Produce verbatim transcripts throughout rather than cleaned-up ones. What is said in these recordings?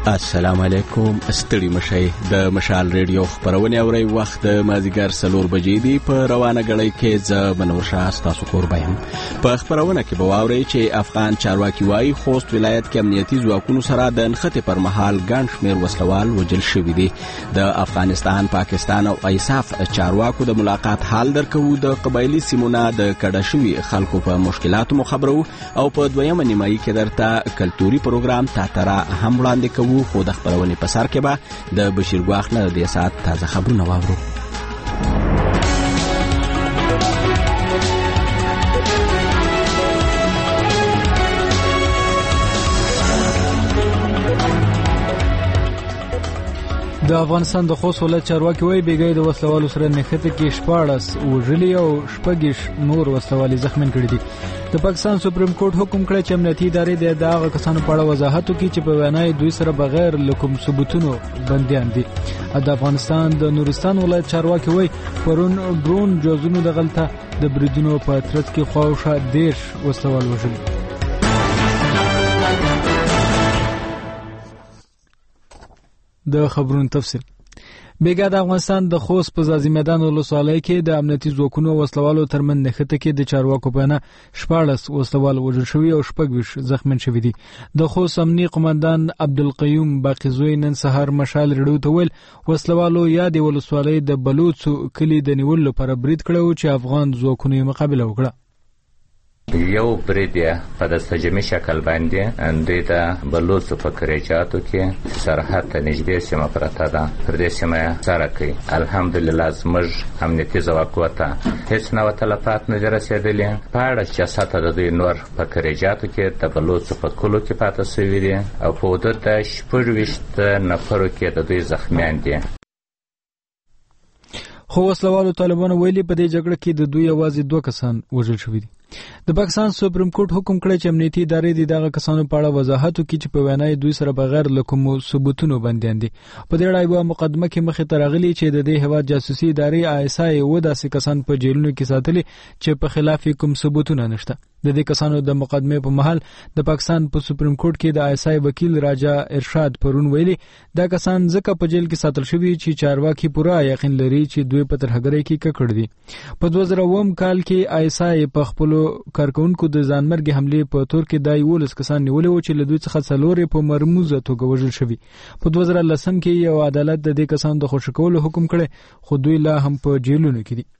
السلام علیکم. ستړي مشي د مشال ریډیو خبرونه اوري. وخت د مازیګر سلور بجې دی. په روانه غړی کې ز منور شاه تاسو کور بایم. په خبرونه کې به واوري چې افغان چارواکي وايي خوست ولایت کې امنیتي ځواکونو سره د نښتې پر مهال ګڼ شمېر وسلوال وژل شوي دي. د افغانستان، پاکستان او ایساف چارواکو د ملاقات حال درکو. د قبایلی سیمونه د کډه شوي خلکو په مشکلاتو مخبرو او په دویمه نیمایي کې درته کلتوري پروګرام تاتره هم وړاندې کوو. خو د خبرونې په سر کې به د بشیر ګواخ نه د ساعت تازه خبرونه واورو. د افغانستان د خوست ولایت چارواکي وايي بیګای د وسلوالو سره نښته کې شپاړس وژلي او شپږ نور وسلوالي زخمین کړي دي. د پاکستان سپریم کورټ حکم کړی چې امنیتي ادارې د دغه کسانو په اړه وضاحت وکړي چې په وینا دوی سره بغیر له کوم ثبوتونو بنديان دي. د افغانستان د نورستان ولایت چارواکي وايي پرون ډرون جوزونو د غلطه د بریدونو په ترڅ کې خواوشا دیش وسلوال وژلي. د خبرونو تفصیل. بیګا د افغانستان د خوست په ځاځي میدان ولسوالۍ کې د امنیتي ځواکونو وسلوالو ترمن نښته کې د چارواکو په نه شپاړس وسلوال وژل شوي او شپږ زخمین شوي دي. د خوست امنیتي قومندان عبدالقیوم باقیزوی نن سهار مشال ریډیو ته ویل وسلوالو یا د ولسوالۍ د بلوڅو کلی د نیولو لپاره برید کړو چې افغان ځواکونو یې مقابله وکړه. یو برید په دستجمعي شکل باندې دوی د بلوڅو په کریچاتو کې سرحد ته نږدې سیمه پرته ده، پر دې سیمه سره کوي. الحمدلله زموږ امنیتي ځواکو ته هیڅ نوع تلفات نه دي رسېدلي. په اړه جسد د دوی نور په کریچاتو کې د بلوڅو په کلو کې پاته شوي دي او په حدود د شپږویشت نفرو کې د دوی زخمیان دي. خو وسلوالو طالبانو ویلي په دې جګړه کې د دوی یوازې دوه کسان وژل شوي دي. د پاکستان سپریم کورټ حکم کړی چې امنیتي ادارې د دغه کسانو په اړه وضاحت وکړي چې په وینا دوی سره بغیر له کوم ثبوتونو بنديان دي. په دې اړه یو مقدمه کې مخې ته راغلي چې د دې هواد جاسوسي ادارې آی اس آی و داسې کسان په جیلونو کې ساتلي چې په خلاف کوم ثبوتونه نشته. د دې کسانو د مقدمه په محل د پاکستان په سپریم کورټ کې د آی اس آی وکیل راجا ارشاد پرون ویلي دا کسان ځکه په جیل کې ساتل شوي چې چارواکي پوره یقین لري چې دوی په ترهګرۍ کې ککړ دي. په دوه زره اووه کال کې آی اس آی په خپل کارکونکو د ځانمرګي حملې په تور کې د یولس کسان نیولې و چې له دوی څخه څلور په مرموزه توګه وژل شوي. په دوه زره لسم کې یو عدالت د دې کسانو د خوشي کولو حکم کړی خو دوی لا هم په جیلونو کې دي.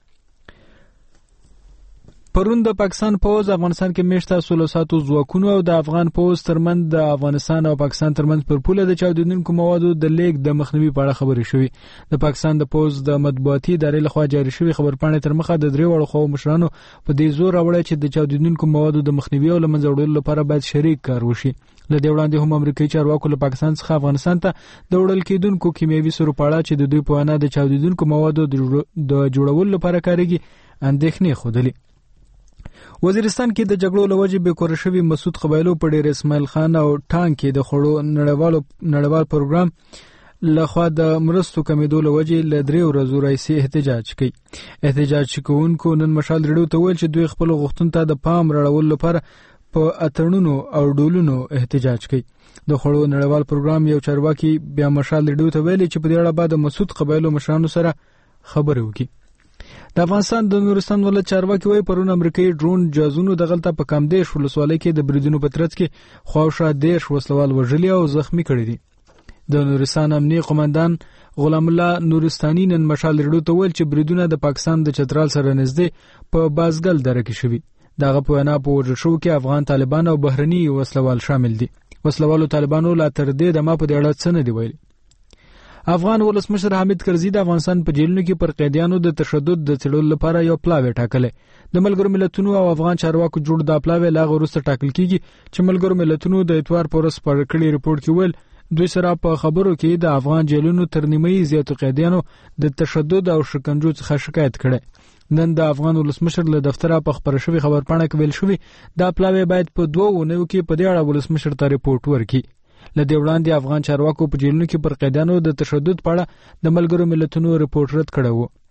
پرون د پاکستان پوز افغانستان کې میشته سولوساتو ځواکونو او د افغان پوز ترمن د افغانستان او پاکستان ترمن پر پوله د چاودیدونکو موادو د لیک د مخنیوي په اړه خبرې شوې. د پاکستان د پوز د مطبوعاتي ادارې لخوا جاری شوی خبرپاڼې تر مخه د درې وړو خو مشرانو په دې زور راوړی چې د چاودیدونکو موادو د مخنیوي او لمنځه وړلو لپاره باید شریک کار وشي. له دې وړاندې هم امریکایي چارواکو له پاکستان څخه افغانستان ته د وړل کېدونکو کیمیاوي سرو په اړه چې د دوی په وینا د چاودیدونکو موادو د جوړولو لپاره کارېږي اندېښنې ښودلې. وزیرستان کې د جګړو لوجې به کور شوی مسعود قبایلو په ډیر اسماعیل خان او ټانک کې د خړو نړیوالو نړیوال پروګرام لخوا د مرستو کمیدو لوجې ل درې ورځو راځي احتجاج کوي. احتجاج کوونکو نن مشال ریډیو ته ویل چې دوی خپل غوښتنو ته د پام راړول لپاره په اتړونو او ډولونو احتجاج کوي. د خړو نړیوال پروګرام یو چارواکي بیا مشال ریډیو ته ویل چې په دې اړه بعد مسعود قبایلو مشرانو سره خبرې وکړي. د افغانستان د نورستان ولایت چارواکي وايي پرون امریکایي ډرون جازونو د غلطه په کامدیش ولسوالۍ کې د بریدونو په ترڅ کې خواوشا دیش وسلوال وژلي او زخمی کړي دي. د نورستان امنیتي قومندان غلام الله نورستاني نن مشال ریډیو ته ویل چې بریدونه د پاکستان د چترال سره نږدې په بازګل دره کې شوي. دغه په وینا په وژل شوو کې افغان طالبان او بهرني وسلوال شامل دي. وسلوالو طالبانو لا تر دې د ما په دې اړه څه نه دی ویلي. افغان ولسمشر حامد کرزي د افغانستان په جیلونو کې پر قیدیانو د تشدد د څېړلو لپاره یو پلاوی ټاکلی. د ملګرو ملتونو او افغان چارواکو جوړ د پلاوی لا وروسته ټاکل کیږي چې ملګرو ملتونو د اتوار پر ورځ پر کړي ریپورت کې ویل دوی سره په خبرو کې د افغان جیلونو تر نیمایي زیاتو قیدیانو د تشدد او شکنجو څخه شکایت کړي. نن د افغان ولسمشر له دفتره په خبره شوی خبرپاڼه کې ویل شوی دا پلاوی باید په دوه اونیو کې په دې اړه ولسمشر ته ریپورت ورکړي. له دې وړاندې افغان چارواکو په جیلونو کې پر قیدانو د تشدد په اړه د ملګرو ملتونو ریپورت رد کړی و.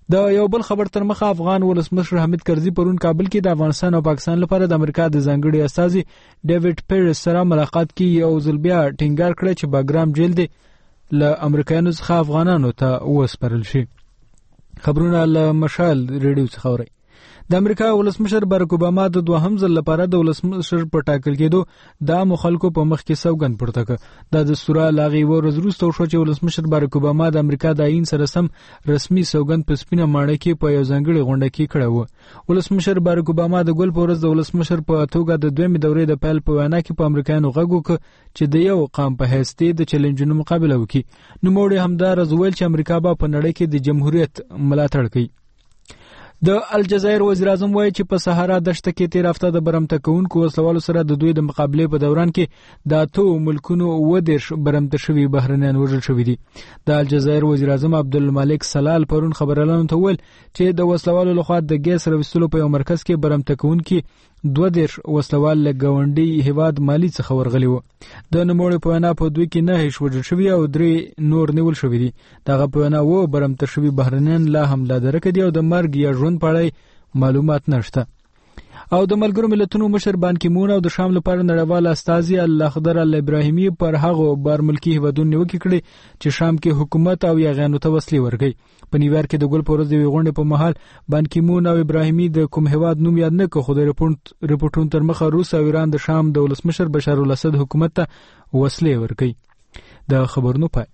د یو بل خبر تر مخه افغان ولسمشر حامد کرزي پرون کابل کې د افغانستان او پاکستان لپاره د امریکا د ځانګړي استازي ډیوډ پیرس سره ملاقات کې یو ځل بیا ټینګار کړی چې باګرام جیل دی له امریکایانو څخه افغانانو ته وسپارل شي. خبرونه له مشال ریډیو څخه اوري. د امریکا ولسمشر باراک اوباما د دوهم ځل لپاره د ولسمشر په ټاکل کېدو د عامو خلکو په مخ کې سوګند پورته کړ. دا دستور له هغې ورځې وروسته وشو چې ولسمشر باراک اوباما د امریکا د آیین سره سم رسمي سوګند په سپینه ماڼۍ کې په یو ځانګړې غونډه کې کړی و. ولسمشر باراک اوباما د ګل په ورځ د ولسمشر په توګه د دویمې دورې د پیل په وینا کې په امریکایانو غږ وکړ چې د یو قام په حیث د چیلنجونو مقابله وکړي. نوموړي همداراز وویل چې امریکا به په نړۍ کې د جمهوریت ملاتړ کوي. د الجزایر وزیر اعظم وایي چې په صحرا دشته کې تیر هفته د برمته کوونکو وسلوالو سره د دوی د مقابلې په دوران کې د اتو ملکونو اووه دېرش برمته شوي بهرنیان وژل شوي دي. د الجزایر وزیر اعظم عبدالمالک سلال پرون خبريالانو ته وویل چې د وسلوالو لخوا د ګیس راوستلو په یو مرکز کې برمته کوونکي دوه دېرش وسلوال له ګاونډي هیواد مالي څخه ورغلي وو. د نوموړي په وینا په دوی کې نه هیڅ وژل شوي او درې نور نیول شوي دي. دغه په وینا اووه برمته شوي بهرنیان لا هم لا درکه دي او د مرګ یا ژوند په اړه معلومات نشته. او د ملګرو ملتونو مشر بان کی مون او د شام لپاره نړیوال استازي الاخضر الابراهیمی پر هغه بار ملکی هیوادونو نیوکه کړي چې شام کې حکومت او یاغانو ته وسلې ورکړي. په نیویارک کې د ګل پورز دی غونډې په محل بان کی مون او ابراهیمی د کوم هیواد نوم یاد نه کړ، خو د ریپورت ریپورتونو تر مخه روس او ایران د شام د ولسمشر بشار الاسد حکومت ته وسلې ورکړي. د خبرونو پای.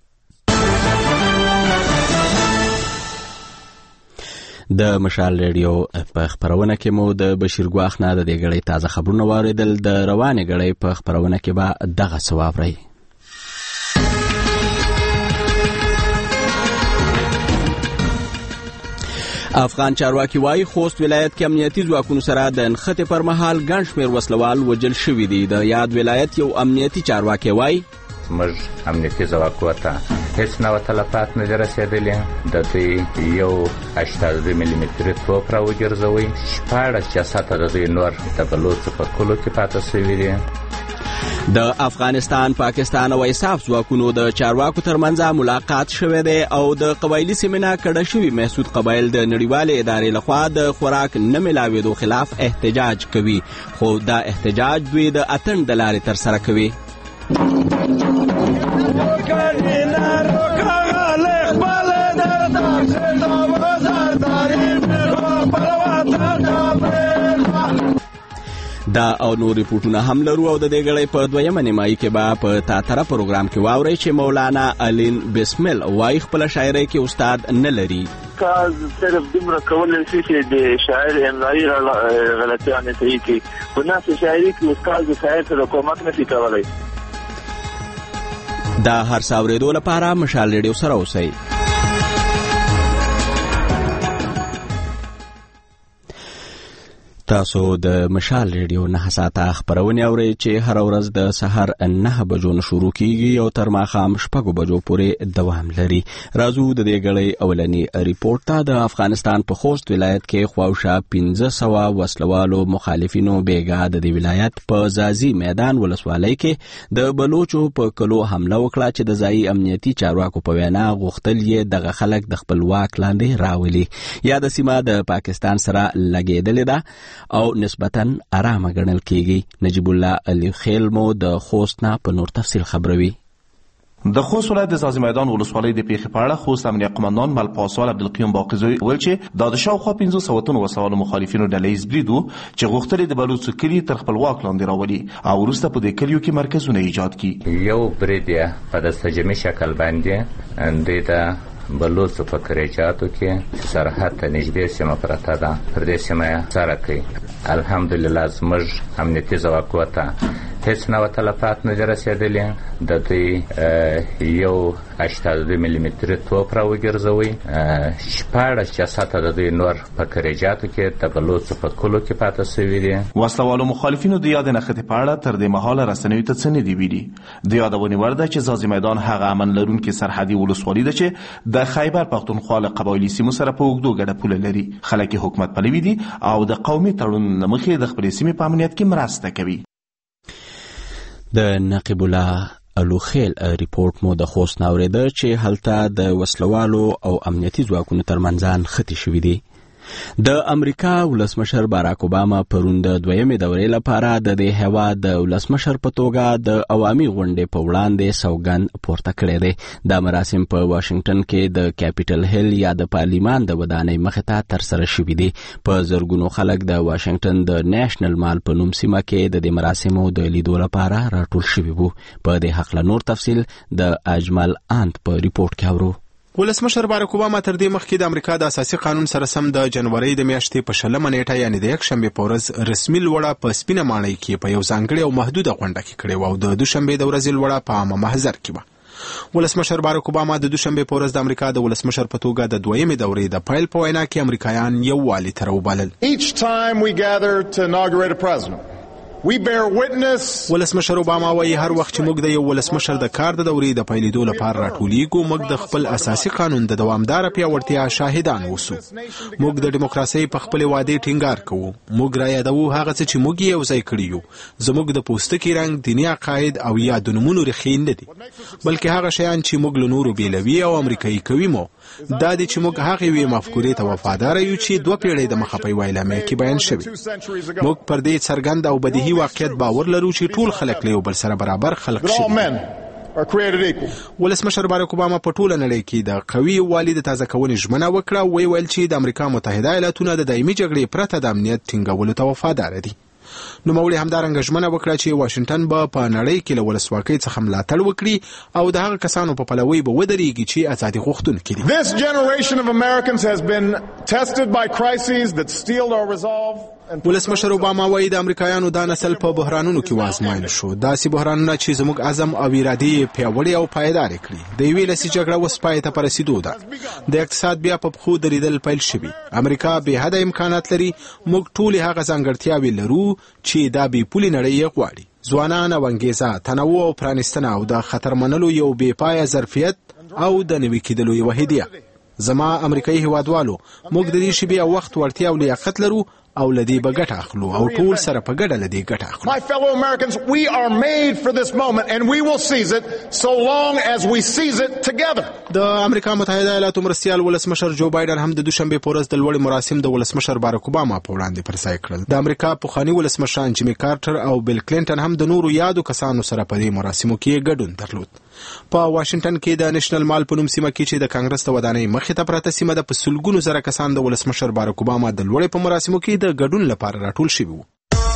د مشال ریډیو په خبرونه کې مو د بشیر ګواخ نه د دې غړې تازه خبرونه واوریدل. د روانې غړې په خبرونه کې به دغه سوابري. افغان چارواکي وايي خوست ولایت کې امنیتي ځواکونو سره د نښتې پر مهال ګڼ شمېر وسلوال وژل شوي دي. د یاد ولایت یو امنیتي چارواکي وايي موږ امنیتي ځواکو ته هیڅ نوع تلفات نه دي رسېدلي. د دوی یو اشتاد دوه ملي متري توپ راوګرځوئ. شپاړس جسده د دوی نور د بلوڅو په کلو کې پاته شوي دي. د افغانستان، پاکستان او ایساف ځواکونو د چارواکو ترمنځ ملاقات شوی دی او د قبایلي سیمه کډه شوي محسود قبایل د نړیوالې ادارې لخوا د خوراک نه ملاوېدو خلاف احتجاج کوي، خو دا احتجاج دوی د اتن د لارې ترسره کوي. دا او نور ریپورتونه هم لرو او د دې غړې په دویمه نیمایي کې به په تاتره پروګرام کې واورئ چې مولانا علین بسمل وايي خپل شاعرۍ کې استاد نه لري. کاز صرف دومره کولای شي چې د شاعر املایي غلطیانې صحیح کړي، په ناس شاعري کې استاد د شاعر سره کومک نشي کولی. دا هر څه اورېدو لپاره مشال ریډیو سره اوسئ. تاسو د مشال ریډیو نه ساعته خبرونه اورئ چې هر ورځ د سحر نه بجو نه شروع کیږي او تر ماښام شپږو بجو پورې دوام لري. راځو د دې غړې اولنی ریپورت ته. د افغانستان په خوست ولایت کې خواوشا پنځه سوه وسلوالو مخالفینو بیګا د دې ولایت په زازي میدان ولسوالۍ کې د بلوچو په کلو حمله وکړه چې د ځایي امنیتي چارواکو په وینا غوښتل یې دغه خلک د خپل واک لاندې راولي. یا د سیمه د پاکستان سره لګېدلې ده او نسبتاً آرامه ګڼل کېږي. نجیب الله علي خیل مو د خوست نه په نور تفصیل خبروي. د خوست ولایت د زازي میدان ولسوالۍ د پیښې په اړه خوست امنیه قماندان ملپاسوال عبدالقیوم باقرزوی ویل چې دا د شاوخوا پنځه سوه تنو وسلوالو مخالفینو ډله ییز برید و چې غوښتل د بلوڅو کلي تر خپل واک لاندې راولي او وروسته په دې کلیو کې مرکزونه ایجاد کړي. یو برید یې په دستجمعي شکل باندې دوی ته بلوڅو په کریچاتو کې سرحد ته نږدې سیمه پرته ده، پر دې سیمه یې سره کوي. الحمدلله زموږ امنیتي ځواکو ته هیڅ نوع تلفات نه دي رسېدلي. د دوی یو اشتاد دوه ملي متري توپ راوګرځوئ. شپاړس جسده د دوی نور په کریچاتو کې د بلوڅو په کلو کې پاته شوي دي. وسلوالو مخالفینو د یاد نښتې په اړه تر دې مهاله رسنیو ته څه نه دي ویلي. د یادونې وړ ده چې زازي میدان هغه امن لرونکې سرحدي ولسوالي ده چې د خیبر پښتونخوا له قبایلي سیمو سره په اوږدو ګډه پوله لري. خلک حکومت پلوي دي او د قومي تړون له مخې د خپلې سیمې په امنیت کې مرسته کوي. د نقیب الله الوخیل ریپورت مو د خوست ناوریده چې هلته د وسلوالو او امنیتي ځواکونو ترمنځ ختی شوې دي. د امریکا ولسمشر باراک اوباما پرون د دویمې دورې لپاره د دې هیواد د ولسمشر په توګه د عوامي غونډې په وړاندې سوګند پورته کړی دی. دا مراسم په واشنگټن کې د کیپټل هیل یا د پارلیمان د ودانۍ مخې ته ترسره شوي دي. په زرګونو خلک د واشنگټن د نېشنل مال په نوم سیمه کې د دې مراسمو د لیدو لپاره راټول شوي وو. په دې هکله نور تفصیل د اجمل انت په ریپورت کې اورو. ولسمشر باراک اوباما تر دې مخکې د امریکا د اساسي قانون سره سم د جنوري د میاشتې په شلمه نیټه یعنی د یک شنبه په ورځ رسمي لوړه په سپینه ماڼۍ کې په یو ځانګړي او محدوده غونډه کې کړې و او د دوشنبه د ورځې لوړه په عامه محضر کې و. ولسمشر باراک اوباما د دوشنبه په ورځ د امریکا د ولسمشر په توګه د دویمې دورې د پایل په وینا کې امریکایان یو والي تر وبلل. Each time we gather to inaugurate a president, we bear witness. ولسمشر اوباما وايي هر وخت چې موږ د یو ولسمشر د کار د دورې د پیلېدو لپاره راټولېږو موږ د خپل اساسي قانون د دوامدار پیاوړتیا شاهدان اوسو. موږ د دیموکراسي په خپل وعده ټینګار کوو. موږ را یادوو هغه څه چې موږ یې وځای کړی یو. زموږ د پوستکي رنګ، دیني عقاید او یا د نومونو ریښې نه دي، بلکې هغه شیان چې موږ له نورو بیلوي او امریکایي کوي مو دا دي چې موږ هغه وی مفکورې ته وفادار یو چې دوه پیړۍ د مخه په ویلامه کې بیان شوی. موږ پر دې څرګند او بدیهي واقعیت باور لرو چې ټول خلک له یو بل سره برابر خلق شي. ولسمشر باراک اوباما په ټوله نړۍ کې د قوي والي د تازه کونې ژمنه وکړه او ویل چې د امریکا متحده ایالاتونه د دایمي جګړې پرته د امنیت ټینګولو ته وفادار دي. نو مولي همدارنګه ژمنه وکړه چې واشنگټن به په نړۍ کې له ولسواکۍ څخه ملاتړ وکړي او د هغه کسانو په پلوي به ودرېږي چې ازادي غوښتونکي دي. This generation of Americans has been tested by crises that steeled our resolve. ولسمشر اوباما وايي د امریکایانو دا نسل په بحرانونو کې وازمایل شو. داسې بحرانونه چې زموږ عزم او ارادې پیاوړې او پایدار کړي. د یوې لسي جګړه اوس پای ته رسیدو ده. د اقتصاد بیا په پخو درېدل پیل شوي. امریکا به حد امکانات لري. موږ ټول هغه ځانګړتیاوې لرو چې دا به پولي نړۍ غواړي. ځوانان او انګیزه، تنوع او پرانستنه او د خطر منلو یو بې پایه ظرفیت او د نوي کېدلو یو هدیه. زما امریکایي هیوادوالو، موږ د دې شی بیا وخت ورتیا او لیاقت لرو او لدی به ګټه اخلو او ټول سره په ګډه لدی ګټه اخلو. My fellow Americans, we are made for this moment and we will seize it so long as we seize it together. د امریکا متحده ایالاتو مرستیال ولسمشر جو بایدن هم د دوشنبه په ورځ د لوړ مراسم د ولسمشر باراک اوباما په وړاندې پرځای کړل. د امریکا پخوانی ولسمشران جیمی کارټر او بیل کلینټن هم د نورو یادو کسانو سره په دې مراسمو کې ګډون درلود. په واشنگټن کې د نېشنل مال په نوم سیمه کې چې د کانګرس د ودانۍ مخې ته پراته سیمه د په سلګونو زره کسان د ولسمشر باراک اوباما د لوړ په مراسمو کې د ګډون لپاره راټول شوي وو.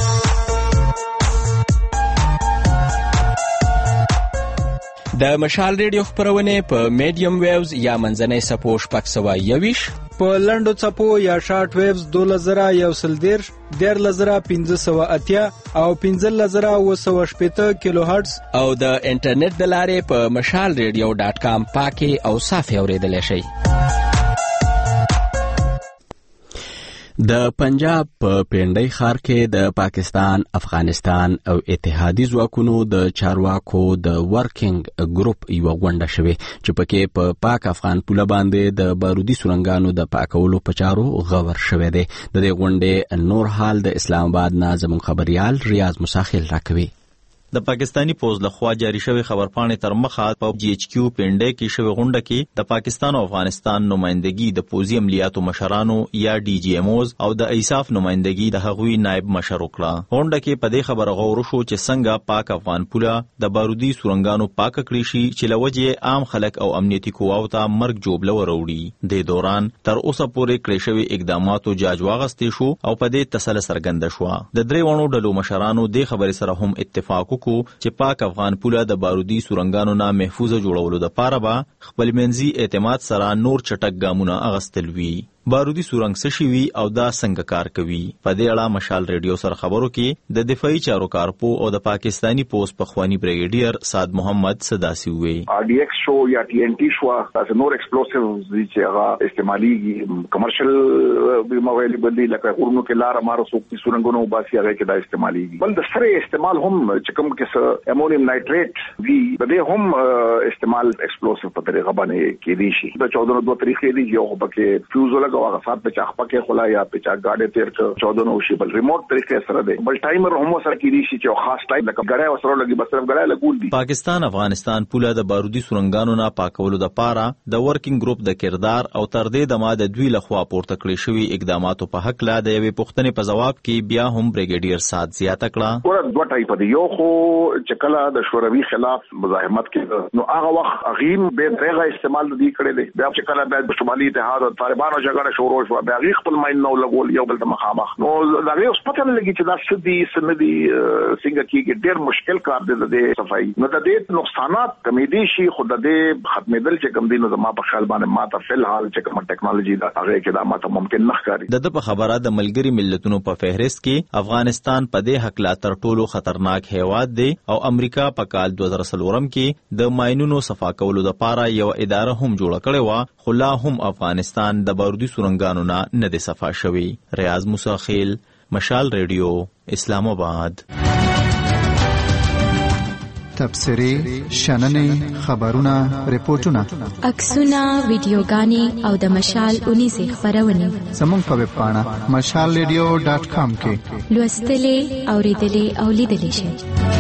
د مشال ریډیو خبرونه په میډیم ویوز یا منځنۍ سپو شپږ سوه یویش، په لنډو څپو یا شارټ ویوز دوله زره یو سل دیرش، دیارلس زره پنځه سوه اتیا او پنځلس زره اوه سوه شپېته کیلو هرټز او د انټرنیټ د لارې په مشال ریډیو ډاټ کام پاکي او صافي اوریدلی شئ. د پنجاب په پینډۍ ښار کې د پاکستان، افغانستان او اتحادي ځواکونو د چارواکو د ورکینګ ګروپ یوه غونډه شوې چې پکې په پاک افغان پوله باندې د بارودي سرنګانو د پاکولو په چارو غور شوی دی. د دې غونډې نور حال د اسلام آباد نه زموږ خبريال ریاض مساخیل راکوي. د پاکستانی پوز لخوا جاری شوی خبرپاڼې تر مخه په جی ایچ کیو پینډۍ کې شوی غونډه کې د پاکستان او افغانستان نمائندګي د پوزي عملیاتو مشرانو یا ډي جی ایموز او د ایساف نمائندګي د هغوی نائب مشر وکړه. غونډه کې په دې خبره غور شو چې څنګه پاک افغان پوله د بارودي سورنګانو پاک کړی شي چې لوجه عام خلک او امنیتي قواو ته مرګ جوړ وروړي. د دوران تر اوسه پورې کړی شوی اقداماتو جاج واغستې شو او په دې تسل سرګند شو. د درې وڼو ډلو مشرانو د خبرې سره هم اتفاق کو چې پاک افغان پوله د بارودي سورنګانو نه محفوظه جوړولو د پاره به خپل منځي اعتماد سره نور چټک ګامونه اغستل وی. بارودي سورنګ څه شي وي او دا څنګه کار کوي؟ په دې اړه مشال ریډیو سره خبرو کې د دفاعي چارو کارپو او د پاکستانی پوس پخوانی بریګیډیر سعد محمد صداسي وی. ار ډي ایکس شو یا ټي ان ټي شو تاسو نور ایکسپلوسیوز چې هغه استعمالي کمرشل به اویلیبل دي لکه ورونو کې لار مارو سو کی سورنګونو باسي هغه کې دا استعمالي بل د سره استعمال هم چې کوم کې امونیم نایټریټ وی بده هم استعمال ایکسپلوسیو په طریقه باندې کې دي شي. د چودہ دوه طریقې دي یو په کې فیوز ولګو هغه سات په چاخ پکې خلا یا په چا گاډي تیر ک چودہ نو شي بل ریموټ طریقې سره دی بل ټایمر هم سره کیږي چې خاص ټایم لکه غړای وسره لګي بس صرف غړای لګول دي. پاکستان افغانستان پوله د بارودي سورنګانو نه پاکولو د پاره د ورکینګ ګروپ د کردار او تر دې د ماده دوی لخوا پورته کړی شوی اقداماتو په حق لا د یوې پوښتنې په جواب کې بیا هم بریګیډیر سات زیاته کړه. ور دوه ټایپ دی یو خو چې کله د شوروي خلاف مزاحمت کې نو هغه وخت اغیم به دغه استعمال دی کړی دی بیا چې کله د شمالي اتحاد او طالبانو جګړه شروع شو بیا غي خپل ماین نو لګول یو بل ته مخامخ نو دا یو پته نه لګی چې دا سدي سندي څنګه کیږي ډېر مشکل کار دی د صفائی نو د دې نقصانات کمیدي شي خود د ختمېدل چې کوم دي نو زما په خیال باندې ماته فلحال چې کوم ټیکنالوژي دا هغه کې دا ماته ممکن نه ښکاري. د د په خبره د ملګری ملتونو په فهرست کې افغانستان په دې حق لا تر ټولو خطرناک هیواد دی او امریکا په کال دوه زره څلور کې د ماینونو صفا کولو لپاره یو اداره هم جوړه کړې و خو لا هم افغانستان د بارودي سورنګانو نه نه دی صفا شوی. ریاض موسی خیل مشال ریډیو اسلام آباد. تبصرې شننې خبرونه ریپورتونه عکسونه ویډیوګانې او د مشال اونیزې خبرونه زموږ په ویب پاڼه مشال ریډیو ډاټ کام کې لوستلې اوریدلې او لیدلې شئ.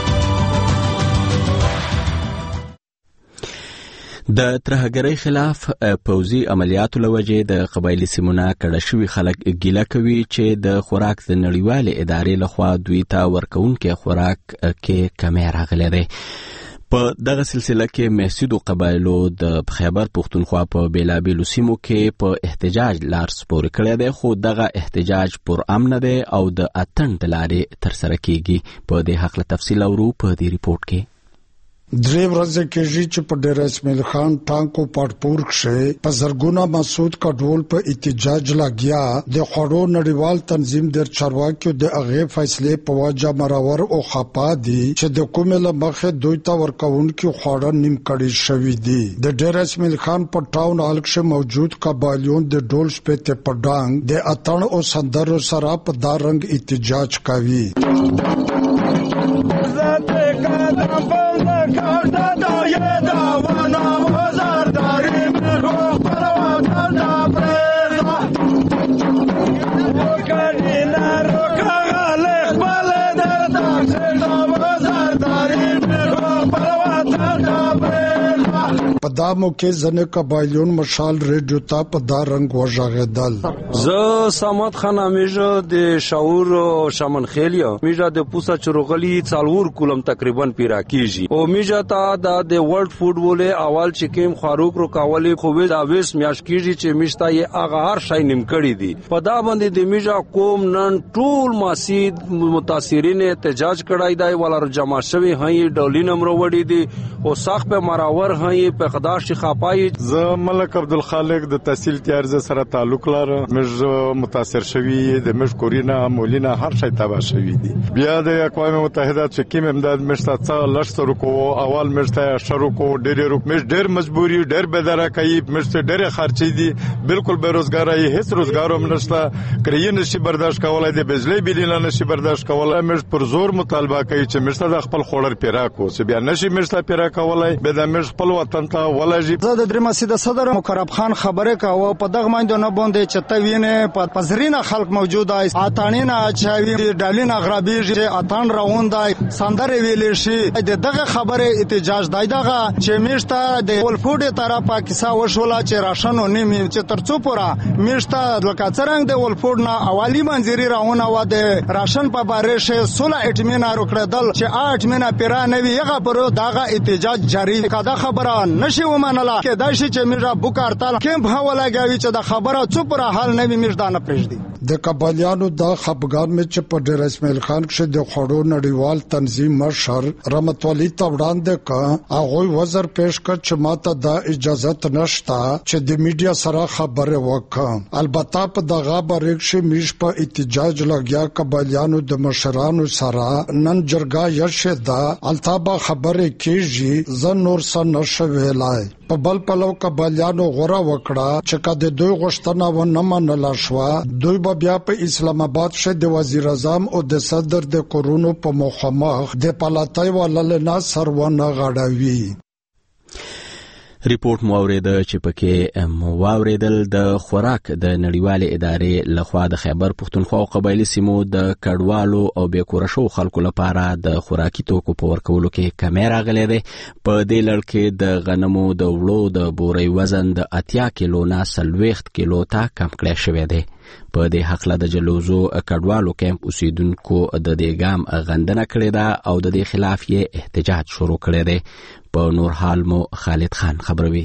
د ترهګرۍ خلاف پوځي عملیاتو لوجې د قبایلی سیمونه کډه شوي خلک ګیله کوي چې د خوراک د نړیوالې ادارې لخوا دوی ته ورکوونکې خوراک کې کمی راغلی دی. په دغه سلسله کې محسودو قبایلو د خیبر پښتونخوا په بیلابیلو سیمو کې په احتجاج لار سپورې کړی دی خو دغه احتجاج پر امن دی او د اتن د لارې ترسره کیږي. په دې هکله تفصیل اورو په دې ریپورت کې. درې ورځې کېږي چې په ډېر اسماعیل خان ټانکو پټپور کې په زرګونه مسعود کډول په احتجاج لګیا د خوړو نړیوال تنظیم د چارواکیو د هغه فیصله په وجه مرور او خپا دي چې د کومه مخه دوی ته ورکوونکو خوړه نیم کړي شوې دي. د ډېر اسماعیل خان په ټاون هال کې موجود قبایلیون د ډول سپېته په ډانګ د اتن او سندرو سره په دارنګ احتجاج کوي. په دامو کې ځنه قبایلیون مشال ریډیو ته په دا رنگ وژغېدل. زه سامات خان امیجه د شاور شمن خیلیا میجه د پوسا چروغلی څلور کولم تقریبا پیرا کیږي او میجه ته د ورلد فوټبال اول چې کیم خاروق رو کاولی خو د اویس میاش کیږي چې میشتا یې هغه هر شای نیم کړی دي. په دا باندې د میجه کوم نن ټول ماسید متاثرین احتجاج کړای دی ولر جمع شوی هي ډولین امر وړي دي او ساخ په مراور هي په خداش خپای. زه ملک عبدالخالق د تحصیل تیارزه سره تعلق لرم. مې متاثر شوی د مې کورینا مولینا هر شي تبا شوی دي. بیا د اقوام متحده چې کوم امداد مشته څا لشترو کو اول مشته شروع کو ډېر روک مش ډېر مجبوری ډېر بدره کوي مشته ډېر خرچي دي بالکل بیروزګاری هیڅ روزګارو نشته کړی نشي برداشت کولای د بجلی بیل نه نشي برداشت کولای مش پر زور مطالبه کوي چې مشته د خپل خوړر پیرا کو چې بیا نشي مشته پیرا کولای به د مش خپل وطن ته ولجی. زه د درې مسجد صدر مقرب خان خبره کاوه په دغه باندې نه باندې چې توینه په پزرینا خلک موجود آی اتانینا چاوی ډالینا غرابیږي اتان راوندای سندره ویلې شي د دغه خبره احتجاج دای دغه چې میشته د ولفوډ طرفه کیسه وشولا چې راشنو نیمه چې ترڅو پورا میشته لکه څنګه د ولفوډ نه اوالی منځري راونه و د راشن په باره شه سوله اټمینا روکړدل چې اټمینا پیرا نوی هغه پر دغه احتجاج جاری کده خبره نشي ومنله کې دا شي چې میرا بوکارتل کیمپ حواله غوي چې د خبره څوپره حال نه وي میردانه پرېږدي. د قبایلیانو د خپګان مې چې په ډېر اسماعیل خان کې د خوړو نړیوال تنظیم مشر رحمت ولی ته وړاندې کا هغه وزر پیش کړ چې ماته د اجازه نشته چې د میډیا سره خبره وکړم. البته په دغه باریک شي میش په احتجاج لګیا قبایلیانو د مشرانو سره نن جرګه یشه دا التابه خبره کیږي زه نور څه نشویلای. په بل پلو قبایلیانو غوړه وکړه چې کله دوی غوښتنه و نه منله شو دوی به بیا په اسلام آباد شه د وزیر اعظم او د صدر د کورونو په مخامخ د پالاتای ولل نه سرونه غړوي. ریپورت مو اوریده چې پکې مو واوریدل د خوراک د نړیوالې ادارې لخوا د خیبر پښتونخوا او قبایلی سیمو د کډوالو او بیکوره شو خلکو لپاره د خوراکي توکو په ورکولو کې کمی راغلی دی. په دې لړ کې د غنمو د وړو د بورۍ وزن د اتیا کیلو نه څلوېښت کیلو ته کم کړی شوی دی. په دې حقله د جلوزو کډوالو کیمپ اوسیدونکو د دې ګام غندنه کړې ده او د دې خلاف یې احتجاج شروع کړی دی. په نور حال مو خالد خان خبروي.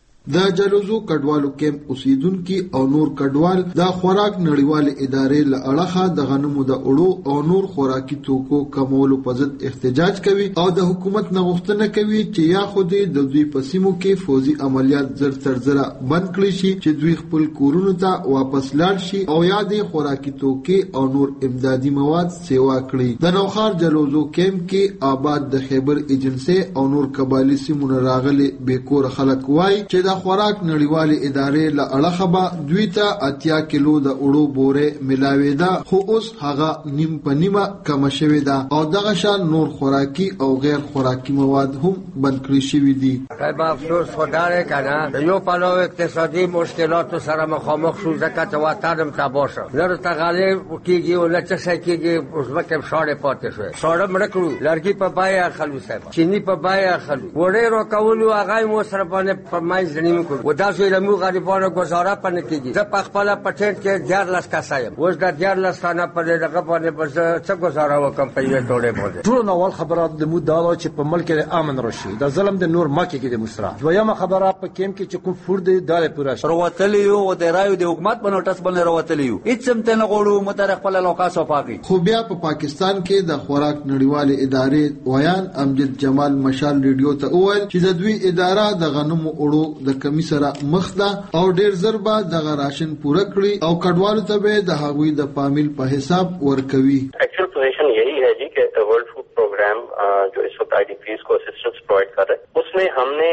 د جلوزو کډوالو کیمپ اوسیدونکو او نور کډوال د خوراک نړیوالې ادارې له اړخه د غنمو د اړو او نور خوراکي توکو کمولو په ضد احتجاج کوي او د حکومت نه غوښتنه کوي چې یا خو د دوی په سیمو کې فوزي عملیات زر تر زر بند کړي شي چې دوی خپل کورونو ته واپس لاړ شي او یا د خوراکي توکي او نور امدادي مواد سیوا کړي. د نوخار جلوزو کیمپ کې آباد د خیبر ایجنسی او نور قبایلی سیمو راغلي بیکور خلک وای چې د خوراک نړیوالې ادارې له اړخه به دوی ته اتیا کیلو د اړو بورې ملاوېده خو اوس هغه نیم په نیمه کمه شوې ده او دغه شان نور خوراکي او غیر خوراکي مواد هم بند کړي شوي دي. با افسوس خو دا دی که نه د یو پلو اقتصادي مشکلاتو سره مخامخ شو ځکه چې وطن هم تباه شو. زه ورته غالۍ کېږي او نه څه شی کېږي ځمکې هم شاړې پاتې شوې. ساړه مړه کړو، لرګي په بیه اخلو صاحب، چیني په بیه اخلو، وړۍ راکولو هغه یې مو سره باندې په منځ و دا چې له موږ غریبانو گزاره پنه کېږي. زه په خپله په ټینټ کې دیارلس کسه یم، اوس د دیارلس تنه په دغه باندې به زه څه گزاره وکړم په یوې ټوډۍ باندې. ټولو نه اول خبره زموږ دا ده چې په ملک کې امن راشي، د ظلم د نور مه کېږي د مسره. دویمه خبره په کیمپ کې چې کوم فوډ دی دا یې پوره شي. راوتلي یو او د رایو د حکومت په نوټس باندې راوتلي یو، هېڅ هم ته نه غواړو موږ د خپل علاقه صفا کړي. خو بیا په پاکستان کې د خوراک نړیوالې ادارې ویان امجد جمال مشال ریډیو ته وویل چې د دوی اداره د غنمو اړو د کمی سره مخ ده او ډیر زر به دغه راشن پوره کړي او کډوالو ته به د هغوی د پامل په حساب ورکوي. ایکچوئل پوزیشن یہی ہے جی کہ ورلڈ فوڈ پروگرام جو اس وقت آئی ڈی پیز کو اسسٹنس پرووائڈ کر رہا ہے اس میں ہم نے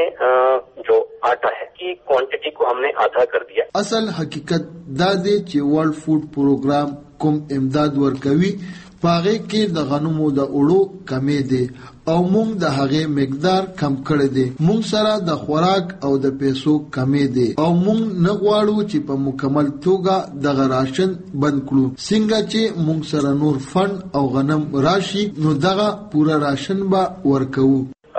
جو آٹا ہے کی کوانٹٹی کو ہم نے آدھا کر دیا. اصل حقیقت دا دی چې ورلد فوډ پروګرام کوم امداد ورکوي پاغه کې د غنمو د اړو کمی دی او مونږ د هغه مقدار کم کړی دی. مونږ سره د خوراک او د پیسو کمی دی او مونږ نه غواړو چې په مکمل توګه د راشن بند کړو. څنګه چې مونږ سره نور فند او غنم راشي نو دغه پورا راشن به ورکوو.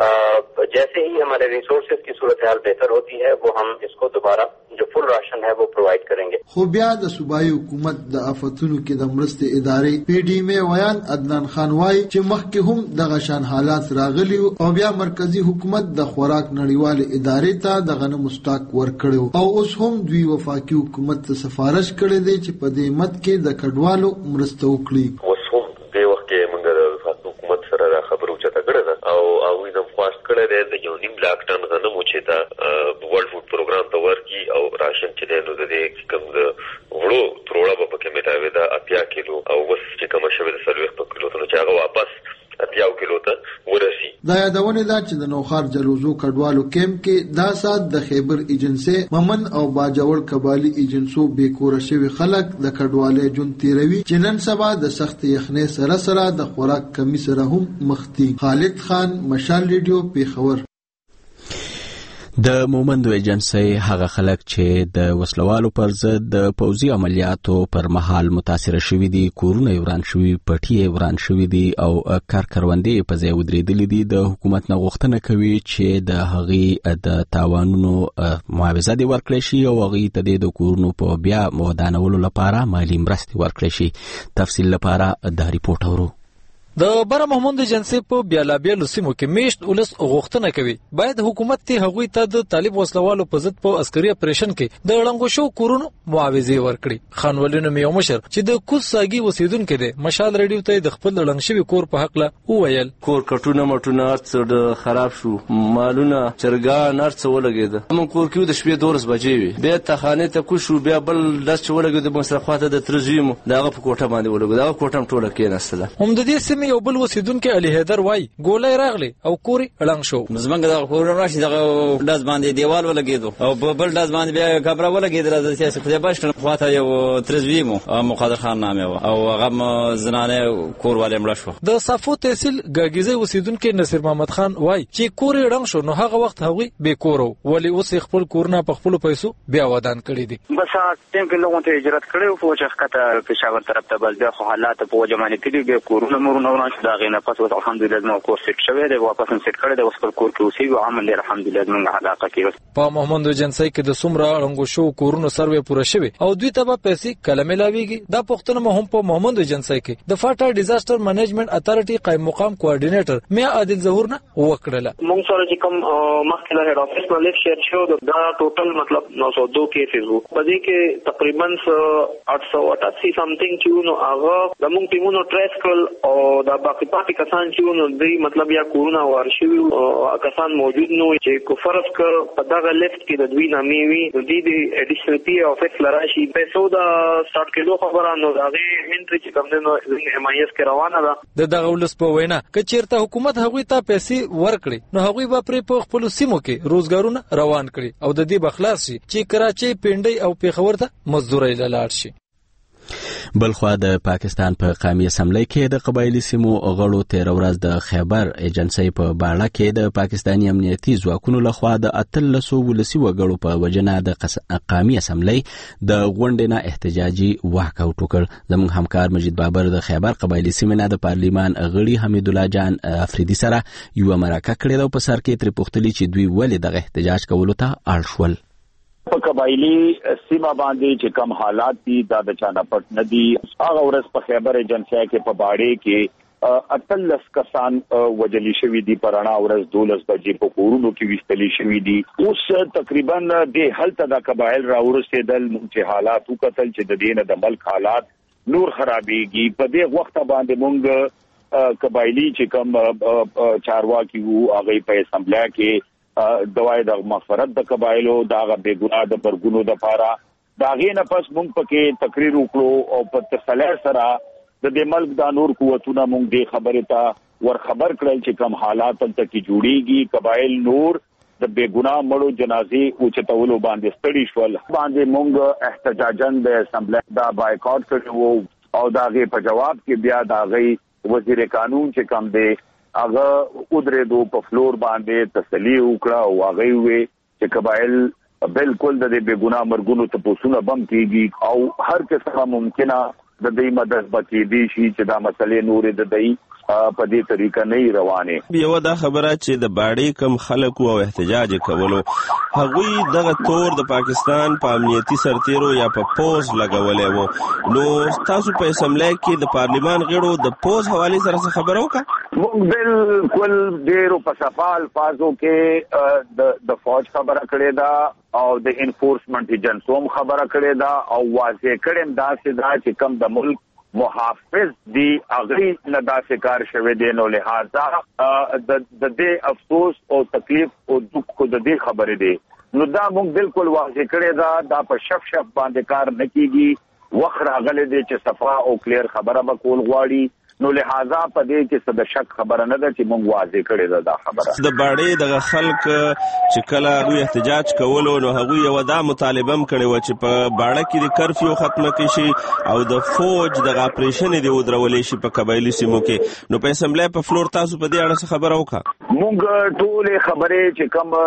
جیسے ہی ہمارے ریسورسز کی صورتحال بہتر ہوتی ہے وہ ہم اس کو دوبارہ جو فل راشن ہے وہ پرووائڈ کریں گے. خو بیا د صوبایي حکومت د آفتونو کې د مرستې ادارې پی ډی مې ویان عدنان خان وایي چې مخکې هم دغه شان حالات راغلي او بیا مرکزی حکومت د خوراک نړیوالې ادارې ته د غنمو سټاک ورکړو او اوس هم دوی وفاقي حکومت ته سفارش کړی دی چې په دې مت کې د کډوالو مرسته وکړي. اوس هم د وخت کې موږ د وفاقي حکومت سره خبرو چته کړې ده او هغوی نن خواست کړی دی د یو نیم لاک ټن غنمو چې ته ورلد فوډ پروګرام ته ورکړي او راشن چې دی نو د دې کوم د وړو تروړه به پکې ملاوي ده اتیا کیلو او اوس چې کومه شوې ده څلوېښت کیلو ته نو چې هغه واپس اتیا کیلو ته ورسي. دا یادونه ده چې د نوخار جلوزو کډوالو کیمپ کې دا سات د خیبر ایجنسی ممن او باجوړ قبایلی ایجنسو بیکوره شوی خلک د کډوالۍ ژوند تیروي چې نن سبا د سخت یخنۍ سره سره د خوراک کمی سره هم مخ دي. خالد خان مشال ریډیو پیښور. د مومندو ایجنسی هغه خلک چې د وسلوالو پر ضد د پوځي عملیاتو پر مهال متاثر شوي دي، کورونه وران شوي، پټي وران شوي دي او کار کروندې په ځای ودرېدلې دي، د حکومت نه غوښتنه کوي چې د هغې د تاوانونو معاوضه دې ورکړی شي او هغې ته د کورونو په بیا ودانولو لپاره مالي مرستې ورکړی شي. تفصیل لپاره د ریپورټ اورو. د بره محمود ایجنسی په بیلابیلو سیمو کې میشت ولس غوښتنه کوي باید حکومت ته هغوی ته د طالب وسلوالو په ضد په عسکري اپریشن کې د ړنګو شو کورونو معاوضه ورکړي. خان ولینو میو مشر چې د کوز ساګي وسیدونکو دی مشال ریډیو ته د خپل ړنګ شوی کور په حق له وویل کور کټونه مټونه څه خراب شو، مالونه چرګان ارڅ ولګید. موږ کور کې د شپې دورس بجې وي بیا ته خانه ته کو شو بیا بل داس ولګید د مصرفات د ترزیمو دغه په کوټه باندې ولګید دغه کوټه ټوله کې نسله. هم د دې پاکستان یو بل وسیدونکو علي حیدر وای ګولای راغلی او کوري ړنګ شو. زمونږ د کور راشي دغه داس باندې دیوال ولګیدو او په بل داس باندې بیا کبره ولګیدل د سیاسي خدای باشن خواته یو ترزویمو مقدر خان نامه او هغه زنانه کور والے مړ شو. د صفو تحصیل ګاګیزه وسیدونکو نصیر محمد خان وای چې کوري ړنګ شو نو هغه وخت هغه به کورو ولی اوس خپل کورونه په خپل پیسو بیا ودان کړی دي. بس ټیم کې لوګون ته هجرت کړو په وجه کته پېښور طرف ته بل د حالات په وجه باندې کړي به کورونه مرونه وران شو دا غینه پس الحمدلله نو کور سیټ شوی دی واپس سیټ کړی دی اوس پر کور کې اوسې او عمل الحمدلله موږ علاقه کې. په محمد ایجنسی کې د سمرا ړنګو شو کورونو سروې پوره شوی او دوی ته په پیسې کلمې لاویږي. دا پښتون مهم په محمد ایجنسی کې د فاټا ډیزاستر مینجمنت اتارټي قائم مقام کوارډینیټر میا عادل ظهور نه وکړه. موږ سره چې کوم مخکې له هډ افیس په لیک شیر شو دا ټوټل مطلب نو سو دو کیسز وو په دې کې تقریبا آठ سو اٹھاسی سمثینګ چې نو هغه د موږ ټیمونو ټریس کړل او دا باقي پاتې کسان چې نو دوی مطلب یا کورونه ورشي او کسان موجود نو چې کو فرض ک په دغه لیفت کې د دوی نامې وي د دې د اډیشنل پی افیس لراشي پیسو دا سٹارټ کېدو خبره نو دغه انټری چې کوم نو ایم آی اس کې روانه ده. د دغه ولس په وینا ک چیرته حکومت هغوی ته پیسې ورکړي نو هغوی به پر په خپل سیمو کې روزګارونه روان کړي او د دې بخلاص شي چې کراچي پنډي او پیښور ته مزدوري لاله شي. بلخوا د پاکستان په قومي اسمبلی کې د قبایلی سیمو غړو تیر ورځ د خیبر ایجنسی په باړه کې د پاکستاني امنیتي ځواکونو لخوا د اتلسو ولسی وګړو په وجنه د قومي اسمبلی د غونډې نه احتجاجي واکاوټ وکړ. زموږ همکار مجید بابر د خیبر قبایلی سیمې نه د پارلیمان غړي حمید الله جان افریدي سره یو مرکه کړې ده په سر کې تر پوښتنې چې دوی ولې دغه احتجاج کولو ته اړ شول. په قبایلی سیمه باندې چې کم حالات دي دا د چانه پټ ندي. هغه ورځ په خیبر ایجنسی کې په باړې کې اتلس کسان وجلی شوی دي پرانا ورځ دولس بجې په کورونو کې وستلی شوی دي. اوس تقریبا د هلته د قبایل راورسېدل چې حالات وکتل چې د دینه د ملک حالات نور خرابېږي. په دې وخت باندې مونږ قبایلی چې کم چارواکي وو هغه په اسمبلی کې دوای د مغفرت د قبایلو داغه بے ګناه د برګونو د پاره داغه نه پس مونږ پکې تقریر وکړو او په تسلیت سره د دې ملک د نور قوتونه مونږ دې خبره ته ور خبر کړل چې کوم حالات تل کې جوړيږي. قبایل نور د بے ګناه مړو جنازې او چتولو باندې ستړي شول باندې مونږ احتجاجن د اسمبلی دا بایکاټ کړو او داغه په جواب کې بیا داغه وزیر قانون چې کوم دی هغه ودرې دو په فلور باندې تسلی وکړه او هغه وی چې قبایل بالکل د دې بے ګناه مرګونو ته پوسونه بم کیږي او هر څه ممکنه د دې مدد بچی دي شي چې دا مسلې نور د دې په دې طریقه نه روانه. یو دا خبره چې د باړې کم خلکو او احتجاج کولو هغوی دغه تور د پاکستان په امنیتي سرتیرو یا په پوز لګولې وو نو تاسو په اسمبلی کې د پارلیمان غړو د پوز حواله سره خبرو وکړه. موږ بالکل ډیرو په صفال فازو کې د د فوج خبره کړې ده او د انفورسمنت ایجنسوم خبره کړې ده او واضح کړم دا چې دا چې کم د ملک محافظ دی اغری ندا شکار شوه دی نو لہذا د دې افسوس او تکلیف او دکھ کو د دې خبره دی نو دا موږ بالکل واضح کړی دا دا په شف شف باندې کار نکېږي. وخت راغلی دی چې صفا او کلیر خبره به کول غواړي نو لہذا په دې کې څه د شک خبره نه ده چې موږ واضح کړی ده دا خبره. د باړې دغه خلک چې کله دوی احتجاج کولو نو هغوی یو دا مطالبه هم کړې وه چې په باړه کې د کرفیو ختمه کړي شي او د فوج دغه اپریشن دې ودرولې شي په قبایلي سیمو کې. نو په اسمبلی په فلور تاسو په دې اړه څه خبره وکړه؟ موږ ټولې خبرې چې کوم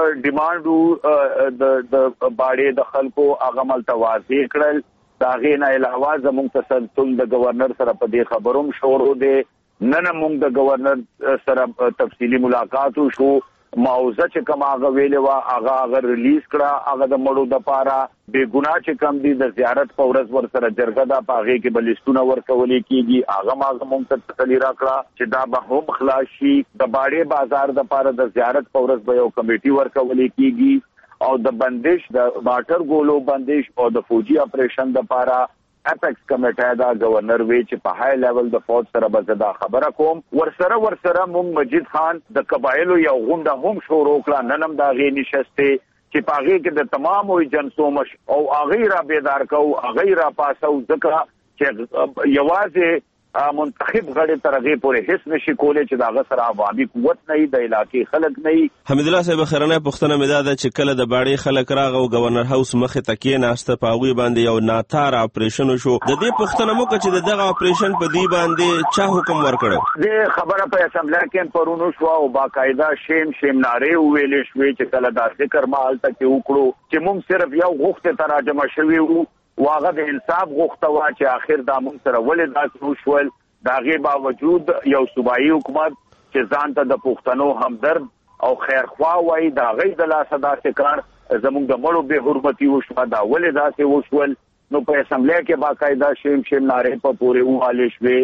ډیمانډ د د باړې د خلکو هغه ملته واضح کړل. دا غینه علاوه زموږ تسلسل د گورنر سره په دې خبروم شروع دی. نن موږ د گورنر سره تفصیلی ملاقات وشو. معاوضه چې کوم هغه ویلې وا هغه هغه ریلیز کړه هغه د مړو د پاره بے ګناه چې کم دي د زیارت په ورځ ور سره جرګه دا پاغه کې بلستونه ورکولې کیږي هغه ماغه موږ ته تسلی راکړه چې دا به هم خلاص شي. د باړې بازار د پاره د زیارت په ورځ به یو کمیټي ورکولې کیږي او د بندش د واټر ګولو بندش او د فوجي اپریشن د پاره اپیکس کمیټه دا گورنر وی چې په های لیول د فوج سره بزدا خبره کوم. ورسره ورسره مونږ مجید خان د قبایلو یو غونډه هم شروع کړه ننم دا غي نشسته چې پاغه کې د تمام ایجنسو مش او اغه را بیدار کو اغه را پاسو ځکه چې یوازې منتخب غړي ترغه پورې هیڅ نشي کولای چې دا غسر عوامي قوت نه د علاقې خلک نه. حمید الله صاحب خیرانه پښتنه مداده چې کله د باړې خلک راغو گورنر هاوس مخه تکې ناشته پاوی باندې یو ناتار اپریشن شو. د دې پښتنه مو چې دغه اپریشن په دی باندې چا حکم ورکړو؟ د خبره په اسمبلی کې پرونو شو او باقاعده شیم شیم ناره ویلې شوې چې کله دا ذکر مال ته کې وکړو چې موږ صرف یو غوښته تراجمه شوی وو واغه د انصاف غوښته وا چې اخر دا موږ سره ولې دا شول. داغه باوجود یو صوبایي حکومت چې ځان ته د پښتنو همدرد او خیرخوا وای دا غي د لاسه دا کار زموږ د مړو به حرمتي وشو دا ولې دا څه وشول. نو په اسمبلی کې باقاعده شیم شیم ناره په پورې واله شوې.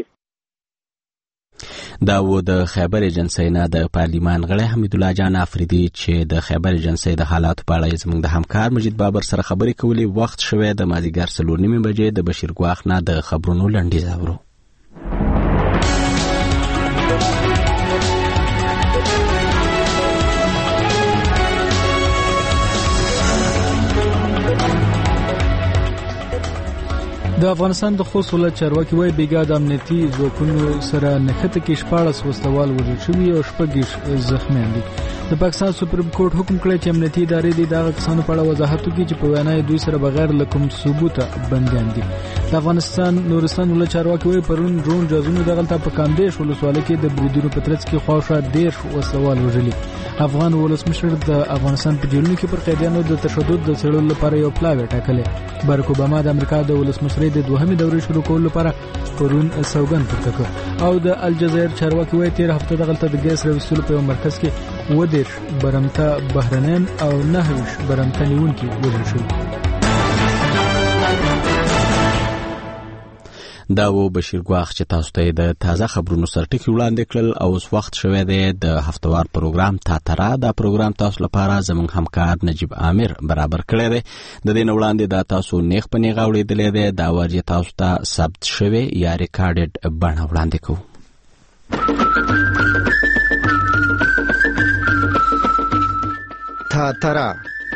دا و د خیبر ایجنسی نه د پارلیمان غړی حمید الله جان افریدي چې د خیبر ایجنسی د حالات په اړه زموږ د همکار مجید بابر سره خبرې کولې. وخت شوه د مازیګر څلور نیمې بجې د بشیر ګواخ نه د خبرونو لنډیز اورو. د افغانستان د خوست ولایت چارواکي وايي بیګا د امنیتي ځواکونو سره نښته کې شپاړس وسلوال وژل شوي او شپږ زخمیان دي. د پاکستان سپریم کورټ حکم کړی چې امنیتي ادارې د دغه کسانو په اړه وضاحت وکړي چې په وینا دوی سره بغیر له کوم ثبوته بندیان دي. د افغانستان نورستان ولایت چارواکي وايي پرون ډرون جازونو دغلته په کامدیش ولسوالۍ کې د بریدونو په ترڅ کې خواوشا ډیر وسلوال وژلي. افغان ولسمشر د افغانستان په جیلونو کې پر قیدیانو د تشدد د څېړلو لپاره یو پلاوی ټاکلی. بارک اوباما د امریکا د ولسمشر د دوهمې دورې شروع کولو لپاره پرون سوګند پورته کړ. او د الجزایر چارواکي وايي تیر هفته دغلته د ګیس راوستلو په یو مرکز کې ودیش برمته بهرنین او نهوش برمته نیونکي وژل شوي. دا و بشیر ګواخ چې تاسو ته د تازه خبرونو سرټکی وړاندې کړل او اوس وخت شوه دی د هفتوار پروګرام تاترا. دا پروګرام تاسو لپاره زموږ همکار نجیب عامر برابر کړی دی. د دې وړاندې دا تاسو نیغ په نیغه اورېدلی دی. دا ورجه تاسو ته ثبت شوی یا ریکارډډ بڼه وړاندې کوو. تاترا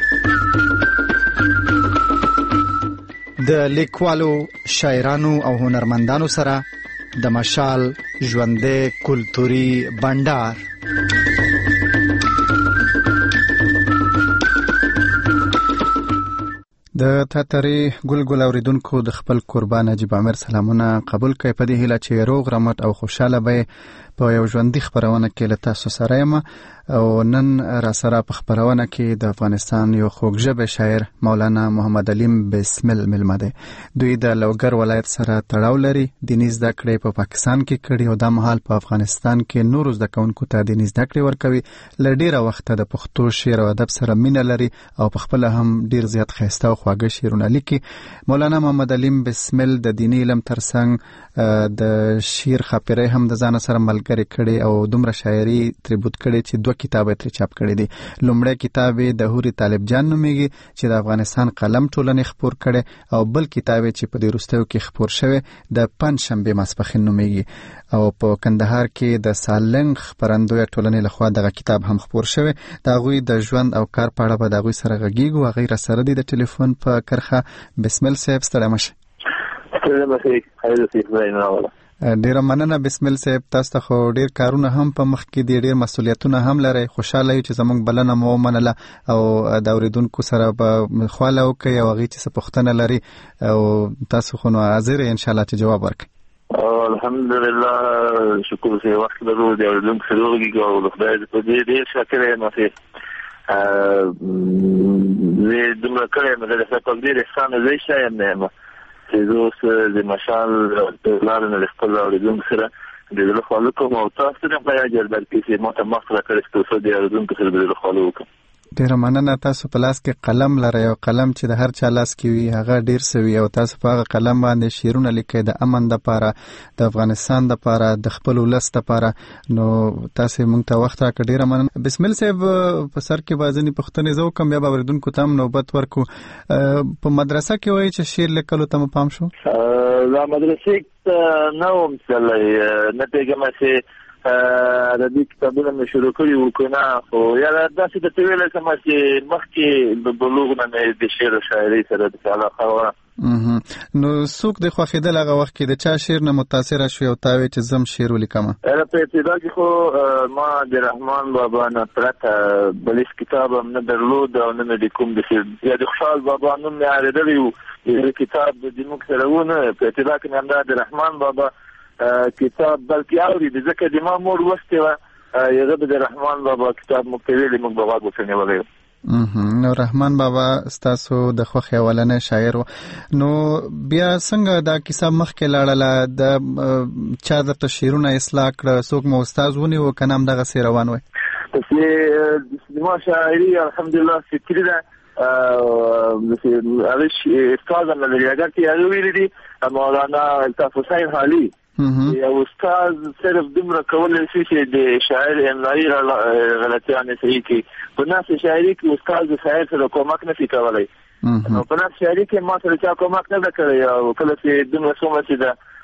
د لیکوالو، شاعرانو او هنرمندانو سره د مشال ژوندې کلتوري بندر. د تاتري ګلګل اوریدونکو د خپل قربان نجیب عامر سلامونه قبول کړئ. په دې هیله چې روغ رمټ او خوشاله به په یو ژوندۍ خبرونه کې له تاسو سره یم. او نن را سره په خبرونه کې د افغانستان یو خوږژبه شاعر مولانا محمد علیم بسمل ملمه دی. دوی د لوګر ولایت سره تړاو لري. دیني زده کړې په پاکستان کې کړي او د مهال په افغانستان کې نور زده کوونکو ته دیني زده کړې ورکوي. ل ډیره وخت د پښتو شعر او ادب سره مینه لري او په خپل هم ډیر زیات خسته او خواږه شعرونه لیکي. مولانا محمد علیم بسمل د دیني علم ترڅنګ د شعر خاطره هم د ځان سره ملګری کړي او دومره شاعري تربوت کړي چې دوه کتابه تر چاپ کړي دي. لومړی کتاب د هوري طالب جان نوميږي چې د افغانستان قلم ټولنې خپور کړي او بل کتاب چې په دې وروستیو کې خپور شوی د پنځ شنبه ماسپخین نوميږي او په کندهار کې د سالنګ خبرندوی ټولنې لخوا دغه کتاب هم خپور شوی. دا غوي د ژوند او کار په اړه به د غوي سره غږیږو. غیر سره د ټلیفون په کرخه بسمل صاحب ستړي مشه. ستړي مشه خیر دې نه ډیر مننه بسمل صاحب. تاسو ته خو ډیر کارونه هم په مخ کې دي، ډیر مسؤلیتونه هم لري. خوشاله یو چې زموږ بلنه مو منله او د اوریدونکو سره په خواله وکي او غي چې پښتنه لري او تاسو خو نو حاضر ان شاء الله چې جواب ورکړي. الحمدلله شکر سي وخت درو دی اوریدونکو سره وګورئ او خدای دې په دې ډیر شکر یم چې ا دې دومره کړې مې د څه په دې رسانه زې شایم نه چې زه د مشال لارنه د خپل اوریدونکو سره د دې خپل کوم او تاسو ته په اجازه درکې چې ماته مخه کړې چې تاسو د اوریدونکو سره د خپل وکړم. ډیر مننه. تاسو په لاس کې قلم لرئ او قلم چې د هر چا لاس کې وي هغه ډیر سوي او تاسو په هغه قلم باندې شعرونه لیکئ د امن لپاره، د افغانستان لپاره، د خپل ولس لپاره. نو تاسو مونږ ته وخت راکړ. ډیر مننه. بسم الله صاحب په سر کې بازنی پښتنې زو کم بیا اوریدونکو ته نوبت ورکو. په مدرسه کې وایي چې شعر لیکلو ته پام شو؟ لا مدرسې نو مثلا نه پیګم چې د دې کتابونه مې شروع کړی و کنه خو یا داسې د تویل سم چې مخکې د بلوغ نه د شعر او شاعري سره د علاقه و نو څوک د خوښیدل هغه وخت کې د چا شعر نه متاثر شو او تاوي چې زم شعر ولیکم؟ په ابتدا کې خو ما د رحمان بابا نه پرته بل کتاب هم نه درلود او نه د کوم د شعر یا د خوشحال بابا نوم نه اړیدلی و د کتاب د موږ سره ونه. په ابتدا کې هم د رحمان بابا کتاب بلکې اوري د ځکه د ما مور وسته و یغه د رحمان بابا کتاب مکتوبې موږ بابا وسنه وله. نو رحمان بابا ستاسو د خوښ اولنې شاعر نو بیا څنګه دا کیسه مخکې لاړله د چا د شعرونه اصلاح کړ څوک مو استاد ونی و کنه هم دغه سي روان وای؟ چې ما شاعري الحمدلله فکری ده هغه استاد نه لري اگر چې هغه ویلي دي مولانا الطاف حسین حالي یو استاد صرف دومره کولای شي چې د شاعر املایي غلطیانه صحیح کړي. په ناس شاعري کې استاد د شاعر سره کومک نه کوي کولای. نو په ناس شاعري کې ما سره چا کومک نه کوي او کله چې دومره څومره چې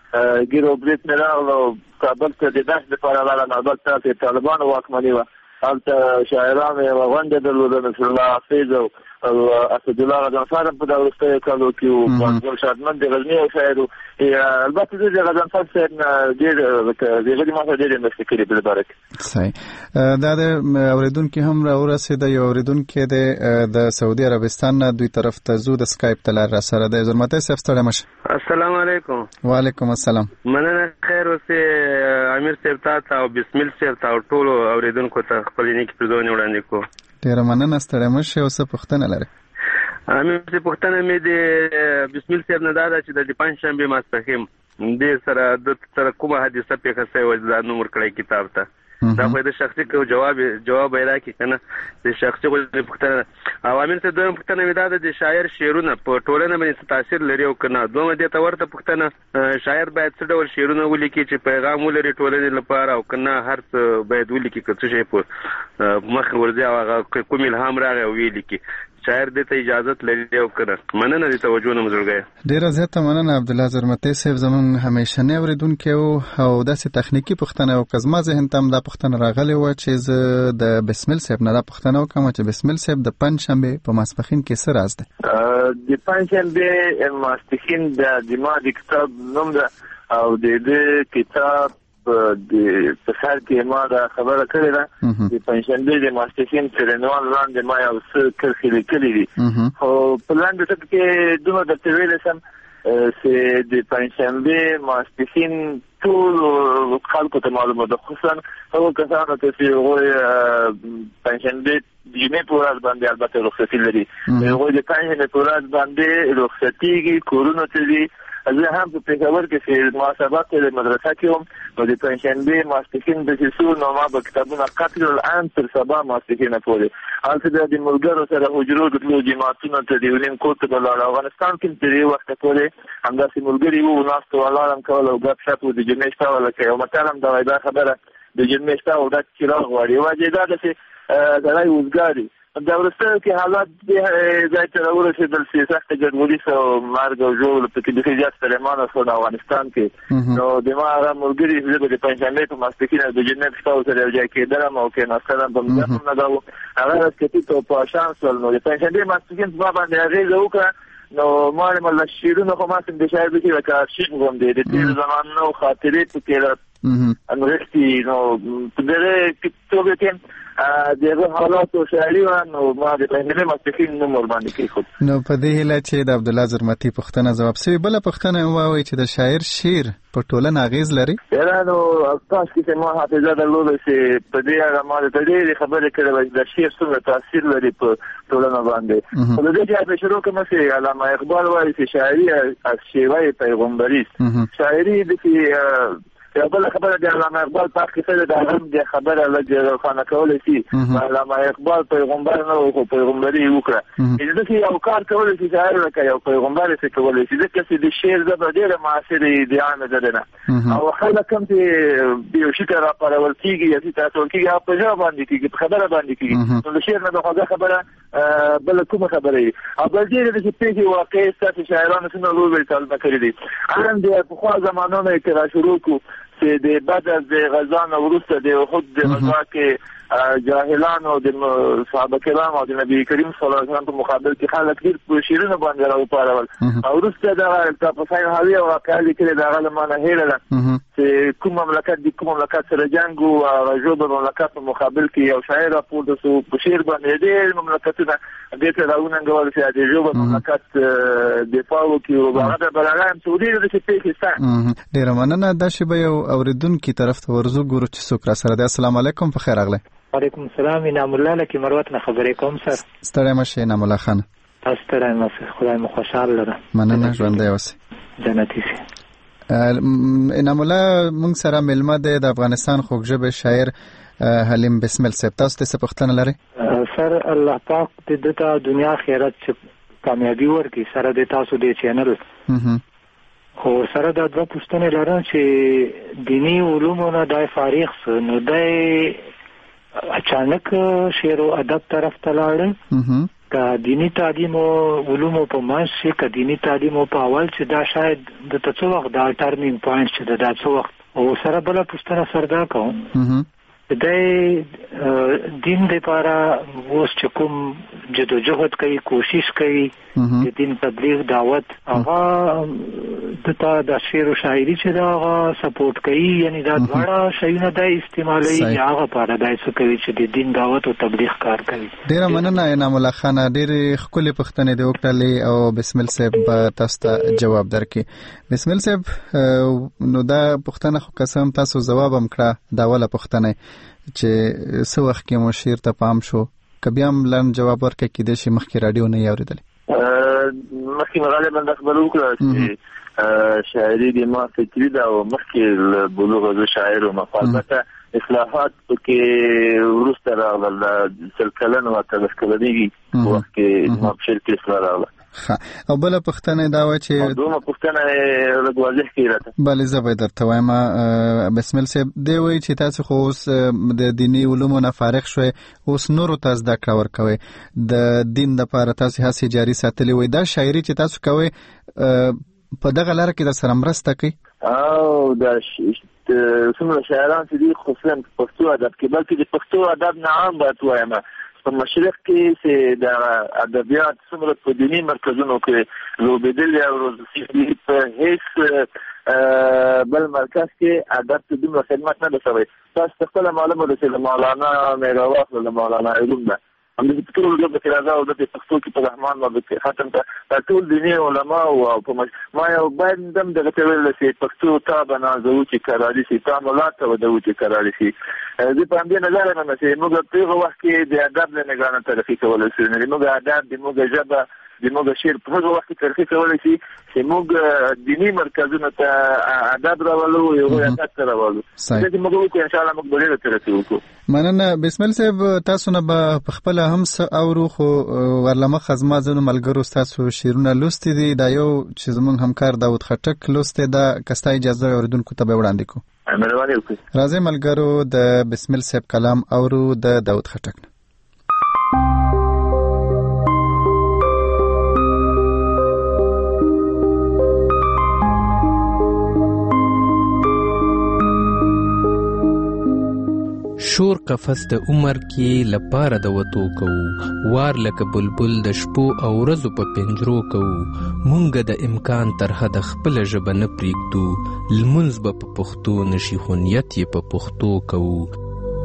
د ګیرو بریټ نه راغلو کابل ته د داش لپاره لاله نوبت ته طالبانو واکمني وه. هلته شاعرانو یوه غونډه درلوده نصر الله حافظ او اسد الله غضنفر په دا وروستیو کالو کې و پانګل شادمن د غزني او شاعر و. البته زه د غضنفر صاحب نه ډېر د هغه ما سره ډېرې مرستې کړې په دې باره کې. صحیح. دا د اورېدونکي هم راورسېده یو اورېدونکی دی د سعودي عربستان نه دوی طرف ته ځو د سکایپ ته لار راسره دی. زرمتی صاحب ستړی مشه. السلام علیکم. وعلیکم السلام. مننه خیر اوسې امیر صاحب ته او بسم الله صاحب ته او ټولو اورېدونکو ته خپل نیک پرځونه وړاندې کوم. ډیره مننه ستړی مشه. اوس پوښتنه لري؟ امیر صاحب پوښتنه مې د بسم الله صاحب نه دا چې د پنځشنبه ماسپښین د سره د سره کومه حادثه پیښه شوې و د نومر کړی کتاب ته دا په د شخصي کو جواب جواب راکې کنه د شخصي کو پوښتنه او امیر صاحب دویم پوښتنه مې دا د شاعر شعرونه په ټولنه باندې تاثیر لري او کنه دومره د تورته پوښتنه شاعر باید څه ډول شعرونه ولیکي چې پیغام ولري ټولنې لپاره او کنه هر څه باید ولیکي که څه شي په مخ ورځي او هغه کوم الهام راغی او ولیکي شاعر دې ته اجازه لري او کنه مننه دې توجه نه مزړګي. ډیره زیاته مننه عبدالله زرمتی صاحب زمون همیشنه اوریدونکو او داسې تخنیکی پوښتنه او کزما ذهن ته هم دا پوښتنه راغلی و چې زه د بسمل صاحب نه دا پوښتنه وکم چې بسمل صاحب د پنځشنبه په ماسپښین کې څه راز دی؟ د پنځشنبه ماسپښین د جما د کتاب نوم ده او د دې کتاب د په سر کې ما دا خبره کړې ده د پنځشنبه د ماسپښین څرنوال وړاندې ما یو څه کرښې لیکلې دي خو په لاندې ټکو کې دومره درته ویلی سم چې د پنځشنبه ماسپښین ټول خلکو ته معلومه ده خصوصا هغو کسانو ته چې هغوی پنځشنبه د جمعې په ورځ باندې البته رخصتي لري هغوی د پنځشنبې په ورځ باندې رخصتېږي کورونو ته ځي. زه هم په پېښور کې چې محاسبات د مدرسه کې وم نو د پنځشنبې ماسپښین د چې نو ما به کتابونه قتل الان تر سبا ماسپښینه پورې هلته د ملګرو سره حجرو تلو جماعتونو ته د یونیم کور ته به لاړ. افغانستان کې تر دې وخته پورې همداسې ملګري وو ناست ولاړ هم کول او ګپ شپ د جمعې شپه ولکه یو متل هم دا وایي دا خبره د جمعې شپه او ډک چراغ غواړي. وجه دا ده چې سړی وزګار د وروستیو کې حالات دې ځای ته راورسېدل چې سخته ګډوډي سوه او مرګ او ژوبل پکې بیخي زیات ستړیمانه شول افغانستان کې. نو د ما هغه ملګري زه به د پنځشنبې په ماسپښین د جمعې په شپه ورسره یو ځای کېدلم او کېناستلم په مجلس هم نه دا و هغه راڅکټي ته په شان شول. نو د پنځشنبې ماسپښین په ما باندې اغېزه وکړه نو ما مله شعرونه خو ما سم د شاعر بکې لکه ارشیف غوندې د تېرو زمانو خاطرې پکې انغښتي نو په دغه توګه کې دغه حالاتو شاعري وه نو ما د پنځشنبې ماسپښین نوم ورباندې کېښود. نو په دې هیله چې د عبدالله زرمتي پوښتنه ځواب شوې بله پوښتنه واورئ چې د شاعر شعر په ټولنه اغېز لري؟ یاره نو تاسو کې چې ما حافظه درلوده چې په دې اړه ما درته ډېرې خبرې کړې وې چې د شعر څومره تاثیر لري په ټولنه باندې. خو د دې ځای په شروع کې مې علامه اقبال وایي چې شاعري از شیوه پیغمبري است. شاعري داسې یو بله خبره د علامه اقبال په حق کې د هم د خبره لږ روښانه کولی شي. علامه اقبال پیغمبر نه و خو پیغمبري یې وکړه. داسې یو کار کولی شي شاعر لکه یو پیغمبر یې کولی شي ځکه چې د شعر ژبه ډېره معاصرې ادعا نه ده نه او خلک هم چې یو شي ته راپارول کېږي یا شي ته اچول کېږي هغه په ژبه باندې کېږي په خبره باندې کېږي. نو د شعر نه د خوږه خبره بله کومه خبره وي او بل ډېرې داسې پېښې واقعې شته چې شاعرانو څومره لوی لوی کارونه کړي دي. هم د پخوا زمانو نه یې چې را شروع کړو چې د بدر د غزا نه وروسته د احد د غزا کې جاهلان او د صحابه کرام او د نبی کریم صلی الله علیه وسلم په مقابل کې خلک ډیر په شیرینو باندې راوپارول او وروسته دا تاسو هاوی او کالي کې دا غلمانه هیله چې کوم مملکت د کوم مملکت سره جنگ او راجوب مملکت په مقابل کې یو شاعر راپور د سو په شیر باندې د مملکتونه د ته راوننګول چې د راجوب مملکت دفاع وکړي او هغه د بلغام سعودي د پاکستان ډیر مننه دا شی به یو اوریدونکو طرف ته ورزو ګورو چې څوک را سره دی. السلام علیکم، په خیر راغلی. وعلیکم السلام. انعام الله لکی مروت نه خبرې کوم سر. ستړی مشه انعام الله خان. ستړی مشه، خدای مو خوشاله لره. مننه، ژوندی اوسئ. جنتی سي. انعام الله مونږ سره ملما دی د افغانستان خوږژبه شاعر حلیم بسمل صاحب. تاسو ته څه پوښتنه لرئ؟ سر الله پاک دې د دنیا خیرات چې کامیابی ورکړي سره د تاسو د چینل. خو سره دا دوه پوښتنې لرم چې دینی علومو نه دای فارغ سو نو دای اچانک شعر او ادب طرف ته لاړ کا دینی تعلیم او علوم په ماش کې دینی تعلیم په اول چې دا شاید د تاسو وخت دا ټرنینګ پوینټ چې دا تاسو وخت او سره بل پوښتنه سردا کوم د دین لپاره اوس چې کوم جدوجہد کوي کوشش کوي د دین تبلیغ دعوت هغه د تا د شعر او شاعري چې دا سپورټ کوي یعنی دا ډېر شیونه د استعمالي هغه لپاره دای څه کوي چې د دین دعوت او تبلیغ کار کوي. ډیر مننه انعام الله خان، ډیر خپل پښتنې د وکټلې او بسمل صاحب تاسو ته جواب درکې. بسمل صاحب نو دا پښتنه خو قسم تاسو جواب هم کړه دا ولا پښتنه چې څو وخت کې مو شعر ته پام شو کبي هم لن جواب ورکړي کې د شي مخکې رادیو نه یاوریدل مخکې غالبا د خبرو وکړه چې شاعري د ما فکری دا او مخکې بلوغ د شاعر او مقالته اصلاحات کې ورسته راغله سلکلن او تلسکلنیږي وخت کې ما په شعر کې اصلاح راغله. او بل پښتنه دا و چې دوه پښتنه لګواځه کیراته بل زبې درته وایم بسمل صاحب دی وی چې تاسو خو اوس د دینی علومو نه فارغ شوي اوس نور تاسو د کړه ور کوي د دین د لپاره تاسو هڅه جاری ساتلې وي دا شاعري چې تاسو کوي په دغه لار کې د سره مرسته کوي او دا څومره شاعران چې دي خصوصا پښتو ادب کې بلکې د پښتو ادب نه عام بات وایم په مشرق کې چې د ادبیات څومره په دینی مرکزونو کې لوبېدل او روزي په هیڅ بل مرکز کې ادب ته دومره خدمت نه رسوي. تاسو خپل معلومه ده چې مولانا میراواخ له مولانا علوم ده هم د ټول د کراځه او د پښتو کې په رحمان باندې ختم ته ټول دیني علما او په ما یو باید دم د غتول چې پښتو ته بنازو چې قراري سي تعاملات او د وچې قراري سي د پاندې نظر نه چې موږ په وخت کې د ادب له نگران ترخی کول شي نه موږ ادب د موږ ژبه د موږ شعر په هغه وخت کې ترخی کول شي چې موږ دینی مرکزونو ته ادب راولو یو ادب راولو چې موږ ان شاء الله موږ به ترخی وکړو. مننه بسمل صاحب تاسو نه په خپل هم اورو خو ورلمه خزما زنو ملګرو تاسو شیرونه لوستي دي دا یو چې زمون همکار داوود خټک لوستي دا کستا اجازه اوریدونکو ته به وړاندې کو. مهرباني وکړئ. راځي ملګرو د بسمل صاحب کلام اورو د داوود خټک. شور قفس د عمر کې لپاره د وتو کوو وار لکه بلبل د شپو او ورځو په پنجرو کوو مونږ د امکان تر حد خپل ژبه نه پریږدو لمونځ به په پښتو نشي خو نیت یې په پښتو کوو.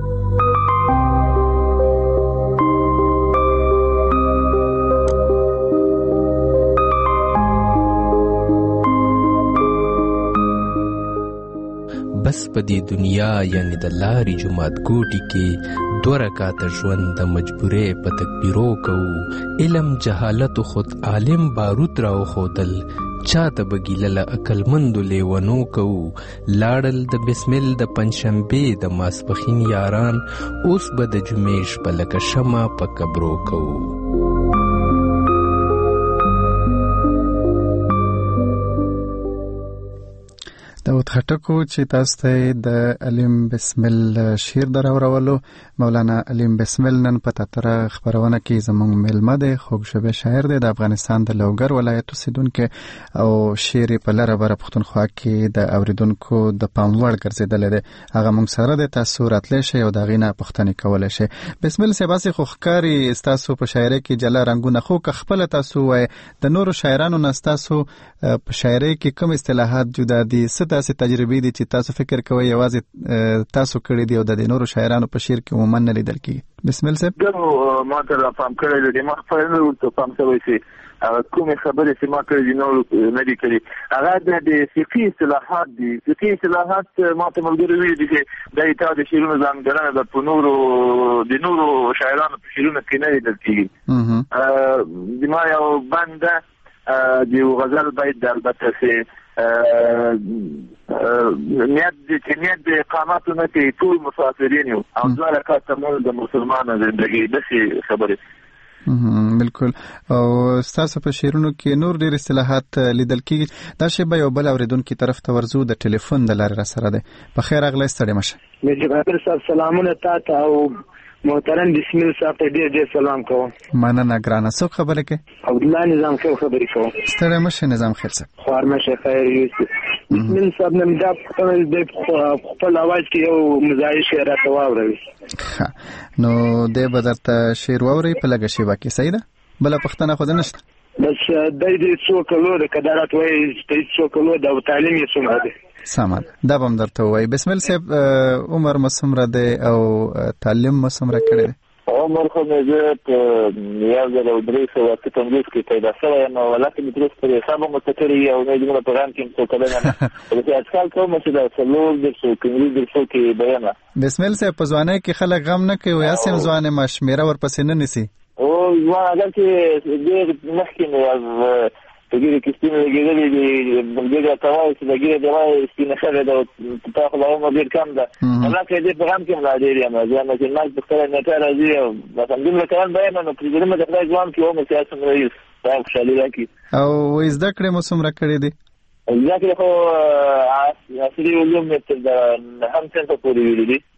بس په دې دنیا یعنی د لارې جماعت ګوټي کې دوه رکعاته ژوند د مجبورۍ په تکبیرو کوو علم جهالت خود عالم بارود راو خودل چاته بګیله له عقلمندو لیونو کوو لاړل د بسمل د پنجشنبې د ماسپښین یاران اوس به د جمعې شپه لکه شمع په قبرو کوو. داود محمد خټکو چې تاسو ته د علیم بسمل شعر دراورولو. مولانا علیم بسمل نن په تتره خبرونه کې زموږ ملمه دی، خوږ شبه شاعر دی د افغانستان د لوګر ولایت اوسیدونکو او شعر په لره بره پښتونخوا کې د اوریدونکو د پام وړ ګرځیدل دی. هغه موږ سره د تاسو راتلی شي او د غینه پښتني کولای شي. بسمل سباسي خو ښکاری تاسو په شاعرۍ کې جلا رنگونه خو که خپل تاسو وای د نورو شاعرانو نه تاسو په شاعرۍ کې کوم اصطلاحات جدا دي، څه تاسو تجربې دي چې تاسو فکر کوئ یوازې تاسو کړی دی او د نورو شاعرانو په شعر کې عموما نه لیدل کیږي؟ بسمل صاحب دغه ما ته پام کړی دی، ما خپل نه ورته پام کوي چې کومه خبره چې ما کړی نو نه دي کړی. هغه د فقهي اصطلاحات دي. فقهي اصطلاحات ما ته ملګری ویل دي چې د ایتاد د شعرونو ځانګړنه د پنورو د نورو شاعرانو په شعرونو کې نه لیدل کیږي. د ما یو بنده د غزل بیت د البته چې نیت د نیت د اقامتونه کې ټول مسافرین یو او ځا رکعات مول د مسلمانانو زندگی د خبره. بالکل. او تاسو په شعرونو کې نور ډیر اصطلاحات لیدل کیږي. دا شی به یو بل اوریدونکو طرف ته ورزو د ټلیفون د لارې را سره ده. په خیر اغلی ستړي مشه. مې جبر صاحب سلامونه تاسو او محترم بسمل صاحب ته ډیر ډیر سلام کوم. مننه ګرانه. څوک خبره کوي؟ عبدالله نظام خیر خبرې کوم. ستړي مشه نظام خیر صاحب. خوار مشه خیر یوسف. بسمل صاحب نن دا د خپل اواز کې یو مزایي شعر راته واوروي. نو د بدرته شعر واوري په لګه شی واکې صحیح ده؟ بل پښتنه خو نشته. بس د دې څو کلو د قدرت وای د څو کلو د تعلیم یې څومره ده؟ سامان دا بم درته وای. بسمل صاحب عمر مسمره ده او تعلیم مسمره کړي؟ عمر خو مې په یو ځل او درې سوه اته پنځوس کې پیدا شوی یم، ولکه مې درست پر حساب مستقري او نه دومره پیغام کې څو کلونه نه چې اجکال کوم چې دا څلور د څو کې د څو کې بیان. بسمل صاحب په ځوانۍ کې خلک غم نه کوي یا سم ځوانه مشمیره ورپسې نه نسی او ځوان اگر چې ډېر مخکې نه تګری کستینه لګیدلې دي بلګه تاوای چې لګیدلې دی سپینه خره دا په خپل عمر ډیر کم ده. ولکه دې پیغام کې ملادری یم ځان چې مال په خپل نه تر راځي او مثلا دغه کلام بیان نو پرېږدم د خپل ځوان کې او سیاست رئیس دا خوشالي راکړي. او وې زده کړې مو څومره کړې دي؟ زده کړې خو عصري علوم مې د هم څنګه پورې ویلې دي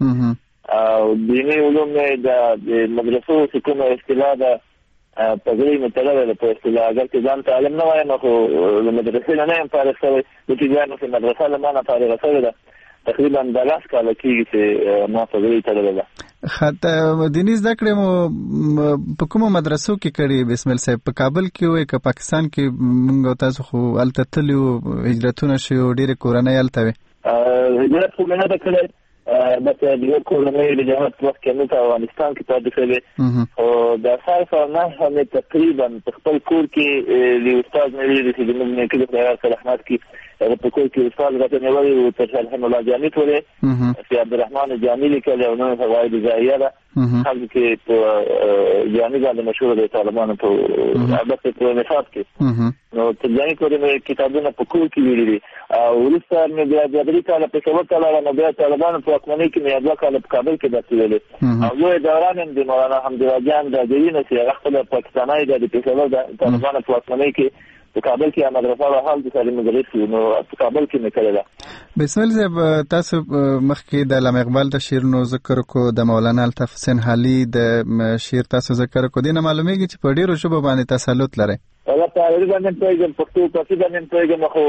او دیني علوم د مدرسو چې کومه اصطلاح ده پګړې متلله په اصطلاح اگر چې ځان تعلم نه وایم خو د مدرسې نه یم فارغ شوی د تجارت په مدرسه له ما نه فارغ شوی ده تقریبا د لاس کاله کېږي چې ما پګړې تړلې ده. خاطر دیني زده کړې مو په کومو مدرسو کې کړې بسمل صاحب؟ په کابل کې وای که پاکستان کې موږ تاسو خو هلته تللي وو هجرتونه شوي او ډېرې کورنۍ هلته وې؟ هجرت خو مې نه ده کړی بس د یو کورنۍ د جهاد په وخت کې موږ په افغانستان کې پاتې شوې او د صرف نه هم تقریبا په خپل کور کې د استاد مې ویلي چې زموږ نیکه د خیرات رحمت کې هغه په کور کې استاد راته نیولی و تر رحم الله جامع ولې چې عبدالرحمن جامع لیکلی او نن فواید ځایه ده خلک کې په جامع باندې مشهوره د طالبانو په البته په نصاب کې نو تر ځاني کورې مې کتابونه په کور کې ویلي دي او وروسته مې بیا د درې کاله پېښور ته لاړم نو بیا طالبانو په واکمنۍ کې مې دوه کاله په کابل کې درس ویلې او لوی دوران هم د مولانا حمدالله جان د دې نه چې هغه خپل پاکستاني د پېښور د طالبانو په واکمنۍ کې په کابل کې مدرسه له حال د تعلیم مدرس نو په کابل کې مې کړله. بسمل صاحب تاسو مخکې د علامه اقبال د شعرونو ذکر کو د مولانا الطاف حسین حالي د شعر تاسو ذکر کو دینه معلومیږي چې په ډیرو شوبو باندې تسلط لري. ولا تعریف باندې پیغام پښتو پښتو باندې پیغام خو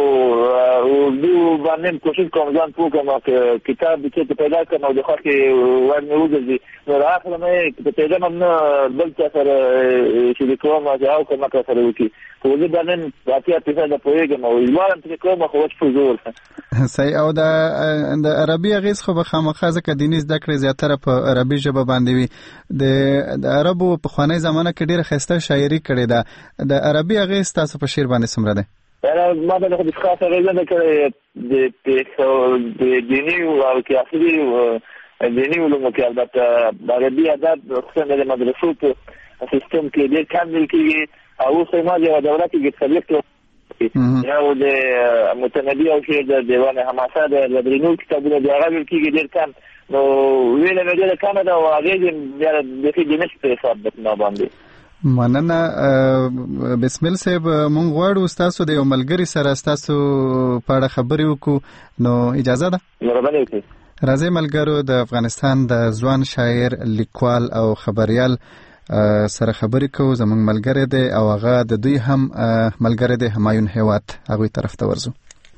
اردو باندې کوشش کوم ځان پوه کوم چې کتاب چې پیدا کړم او د خلکو ورنه وځي نو راخله مې په پیغام نه بل څه سره چې کوم او کوم څه سره وکی خو دې باندې راځي چې دا پیغام او ایمان چې کوم خو وڅ فزور صحیح. او د د عربي غیز خو به خامخا ځکه دیني زده کړې زیاتره په عربي ژبه باندې وي. د د عربو په خوانی زمانه کې ډیره خسته شاعري کړې ده. د عربي غیز تاسو په شعر باندې څومره ده؟ ما د خو د خاصه غیزه نه کړې د د دیني او کیاسري دیني علوم کې البته د عربي ادب خصوصا د مدرسو په سیستم کې ډېر کم لیکل کېږي او اوس ما د دوره کې څلور یو د متنبي او شعر د دیوان حماسه د لبرینو کتابونه د هغه لیکل کېږي ډېر کم نو ویل مې ډېر کم ده او هغه د دې د نشته حساب د ما باندې مننه. بسمل صاحب مونږ غواړو تاسو د یو ملګری سره تاسو په اړه خبرې وکړو، نو اجازه ده؟ مهرباني وکړئ. راځي ملګرو، د افغانستان د ځوان شاعر، لیکوال او خبریال سره خبرې کوو. زمونږ ملګری دی او هغه د دوی هم ملګری دی، همایون هیواد، هغوی طرف ته ورځو.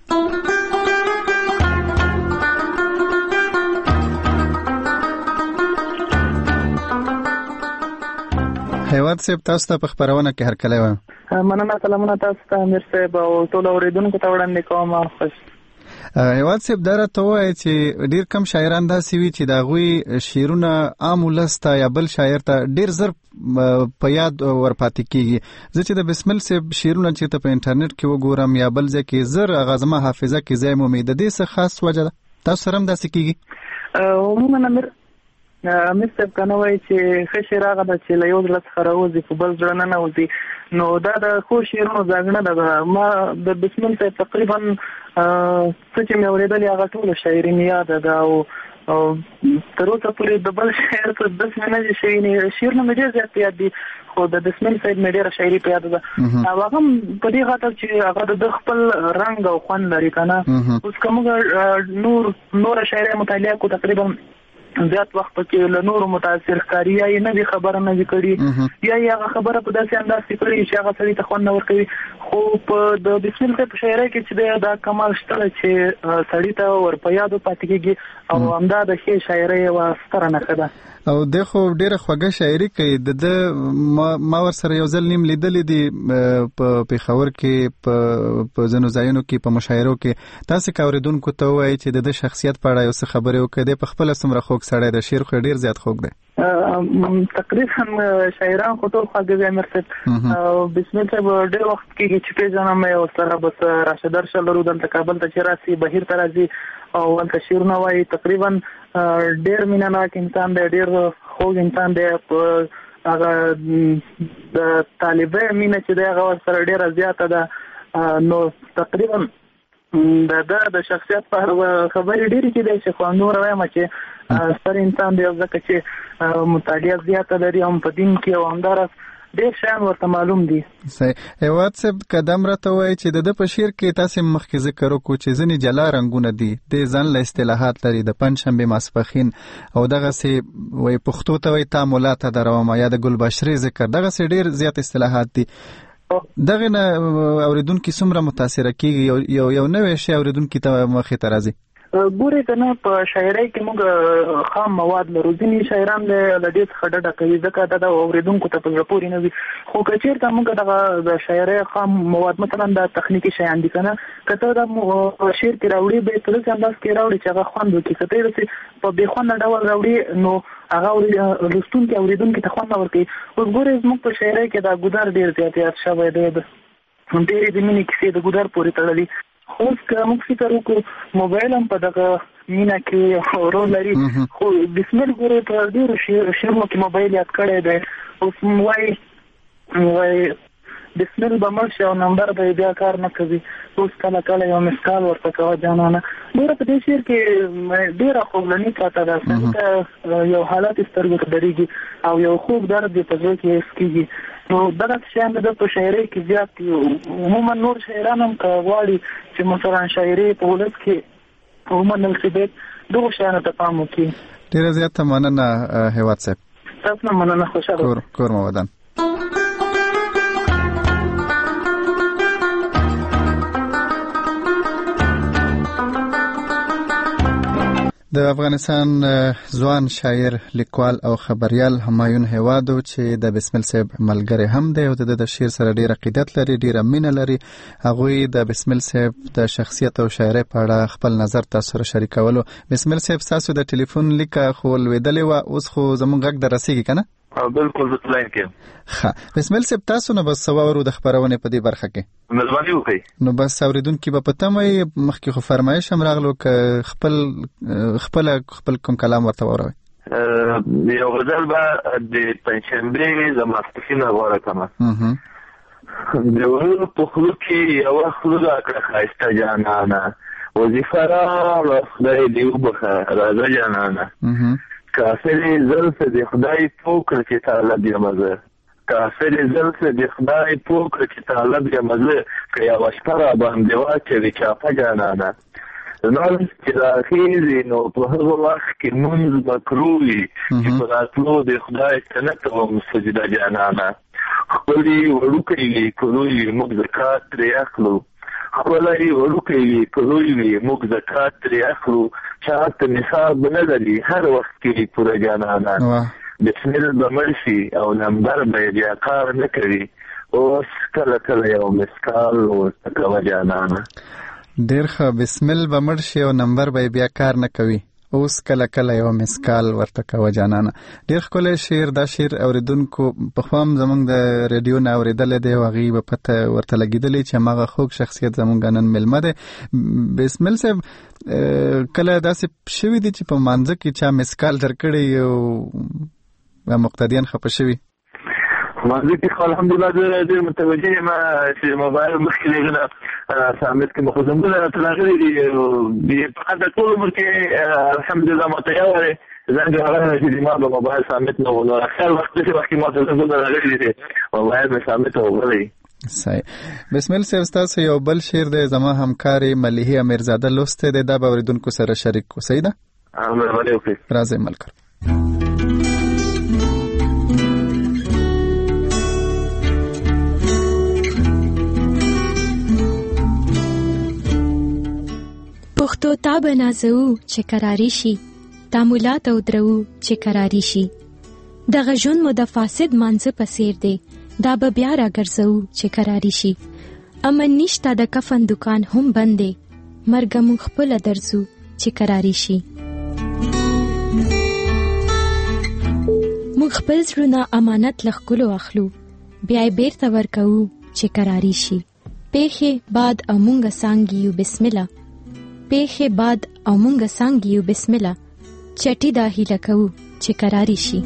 هیواد صاحب، تاسو ته په خبرونه کې هر کله وایم. مننه. سلامونه تاسو ته امیر صاحب او ټول اوریدونکو ته وړاندې کوم. خوش هیواد صاحب، دا راته وایي چې ډیر کم شاعران داسې وي چې د هغوی شعرونه عام ولس ته یا بل شاعر ته ډیر زر په یاد ورپاتې کیږي. زه چې د بسمل صاحب شعرونه چېرته په انټرنیټ کې وګورم یا بل ځای کې، زر هغه زما حافظه کې ځای مومي. د دې څه خاص وجه ده؟ تاسو سره هم داسې کیږي؟ عموما امیر امیر صاحب کنه وایي چې ښه شعر هغه ده چې له یو زړه څخه راوځي په بل زړه نه نوځي. نو دا د ښو شعرونو ځانګړنه ده. ما د بسمل صاحب تقریبا څه چې مې اورېدلې هغه ټوله شاعري مې یاده ده او تر اوسه پورې د بل شاعر څه داسې مې نه دي شوي. شعرونه مې ډېر زیات په یاد دي، خو د بسمل صاحب مې ډېره شاعري په یاده ده. او هغه هم په دې خاطر چې هغه د ده خپل رنګ او خوند لري که نه. اوس که موږ نور نوره شاعري مطالعه کړو، تقریبا زیات وخت پکې له نورو متاثر ښکاري، یا یې نه دي خبره نه دي کړي، یا یې هغه خبره په داسې انداز کې کړي چې هغه سړي ته خوند نه ورکوي. خو په د بسمل صاحب په شاعرۍ کې چې دی دا کمال شته چې سړي ته ور په یادو پاتې کېږي، او همدا د ښې شاعرۍ یوه ستره نښه ده. او د خو ډیره خوږه شاعري کوي. د د ما ور سره یو ځل نیم لیدلې دي په پیښور کې، په ځینو ځایونو کې، په مشاعرو کې. تاسو که اورېدونکو ته ووایئ چې د ده شخصیت په اړه یو څه خبرې وکړئ، دی په خپله څومره خوږ سړی دی، شعر خو ډېر زیات خوږ دی. تقریبا شاعران خو ټول خواږه دي امیر صاحب. بسمل صاحب ډېر وخت کېږي چې پېژنم یې، ورسره بس راشه درشه لرو، دلته کابل ته چې راسي، بهیر ته راځي او هلته شعرونه وایي. تقریبا ډېر مینه ناک انسان دی، ډېر خوږ انسان دی. په هغه د طالبه مینه چې دی هغه ورسره ډېره زیاته ده. نو تقریبا د ده د شخصیت په خبرې ډېرې کېدای شي، خو نور وایم چې ستر انسان دی، ځکه چې مطالعه زیاته لري هم په دین کې، او همداراز ډېر شیان ورته معلوم دي. صحیح. هیواد صاحب، قدم راته وایي چې د ده په شعر کې تاسې مخکې ذکر وکړو چې ځینې جلا رنګونه دي، د ځان له اصطلاحات لري، د پنجشنبې ماسپښین او دغسې وایي پښتو ته وایي تا ملا ته درومه، یا د ګلبشرې ذکر، دغسې ډېر زیات اصطلاحات دي. دغه نه اورېدونکي څومره متاثره کېږي؟ یو یو نوی شی اورېدونکي ته مخې ته راځي. ګورې که نه، په شاعرۍ کې موږ خام مواد لرو. ځینې شاعران له دې څخه ډډه کوي ځکه دا د اورېدونکو ته په زړه پورې نه وي. خو که چېرته موږ دغه د شاعرۍ خام مواد مثلا دا تخنیکي شیان دي که نه، که ته دا شعر کې راوړي به یې په داسې انداز کې راوړي چې هغه خوند وکړي. که ته یې داسې په بې خونده ډول راوړي نو هغه لوستونکي اورېدونکي ته خوند نه ورکوي. اوس ګورې زموږ په شاعرۍ کې دا ګودر ډېر زیات یاد شوی دی، ډېرې د مینې کیسې د ګودر پورې تړلي. اوس که موږ فکر وکړو موبایل هم په دغه مینه کې رول لري، خو بسمل ګورې په ډېرو شعرونو کې موبایل یاد کړی دی. اوس وایي وایي بسمل به مړ شي او نمبر به یې بیا کار نه کوي، اوس کله کله یو مسکال ورته کوه جانانه. ګوره په دې شعر کې ډېره خوږلني پاته ده، سړي ته یو حالت سترګو ته درېږي او یو خوږ درد یې په زړه کې حس کېږي. نو دغه شیان د په شاعرۍ کې زیات دي. عموما نور شاعران هم که غواړي چې مثلا شاعري په ولس کې ومنل شي، باید دغو شیانو ته پام وکړي. ډېره زیاته مننه هیواد صاحب. تاسو نه مننه. خوشحاله کور مو ودان. د افغانستان ځوان شاعر، لیکوال او خبریال همایون هیوادو چې د بسمل صاحب ملګری هم دی او د شعر سره ډېر عقیدت لري، ډېره مینه لري، هغوی د بسمل صاحب د شخصیت او شاعرۍ په اړه خپل نظر تاسو سره شریکولو. بسمل صاحب، تاسو د ټلیفون لیکه خو لوېدلې وه، اوس خو زموږ غږ در رسېږي که نه؟ بالکل زه لاین کې یم. ښه. بسمل صاحب، تاسو نه بس څه واورو د خپرونې په دې برخه کې؟ مهرباني وکړئ. نو بس اورېدونکي به په تمه وي، مخکې خو فرمایش هم راغلو، که خپل خپل خپل کوم کلام ورته واوروئ. یو غزل به د پنجشنبې د ماسپښین غوره کړمه. د ورونو په خولو کې یوه خوله راکړه ښایسته جانانه، وظیفه راوړه خدای دې وبخه راځه جانانه، کافرې زلفې د خدای پوه کړه چې طالب یم زه، کافر زلسه د خدای پوکړه چې طالب یم زه که یوه شپه را باندې واچوي چاپه جانانه نور چې راخیږي نو په هغه وخت کې مونځ مکروه وي چې په راتلو د خدای ته نه کوم سجده جانانه خپلې وړوکی وي که لوی وي موږ زکات ترې اخلو خپلې وړوکی وي که لوی وي موږ زکات ترې اخلو چاته نصاب نه لري هر وخت کې پوره جانانه بسمل به مړ شي او نمبر به یې بیا کار نه کوي اوس کله کله یو مسکال ورته کوه جانانه ډېر ښه بسمل به مړ شي او نمبر به بیا کار نه کوي اوس کله کله یو مسکال ورته کوه جانانه. ډېر ښکلی شعر. دا شعر اورېدونکو پخوا هم زموږ د ریډیو نه اورېدلی دی او هغې به پته ورته لګېدلی چې هماغه خوږ شخصیت زموږ نن میلمه دی. بسمل صاحب کله داسې شوي دي چې په مانځه کې چا مسکال درکړی او مقتدیان خفه شوي؟ مانځه کې خو الحمدلله زه ډېر متوجه یم چې موبایل مخکې لږ سامت کې مخ زموږ راته راغلي دي فقط د ټول عمر کې الحمدلله ماته یو دی زنګ راغلی چې ما به موبایل سامت نه و نو اکثر وخت داسې وخت کې ماته زنګونه راغلي دي موبایل مې سامت وغلی. صحیح. بسمل صاحب ستاسو یو بل شعر دی زما همکارې ملیحې امیرزاده لوستی دی دا به اورېدونکو سره شریک کړو. صحیح ده؟ مهرباني وکړئ. راځئ ملګرو. پښتو تا بنازو چې قراری شي تاملات او درو چې قراری شي دغه ژوند مو د فاسد مانځه په څیر دی دا به بیا راګرځو چې قراری شي امن نشته د کفن دکان هم بند دی مرګ مو خپل درځو چې قراری شي مو خپل زړونه امانت لخکلو اخلو بیا بیرته ورکو چې قراری شي پیخه بعد امونګه سانګیو بسم الله پیخه بعد او مونږه سانګیو بسم الله چټي دا هیله کوو چې قراری شي.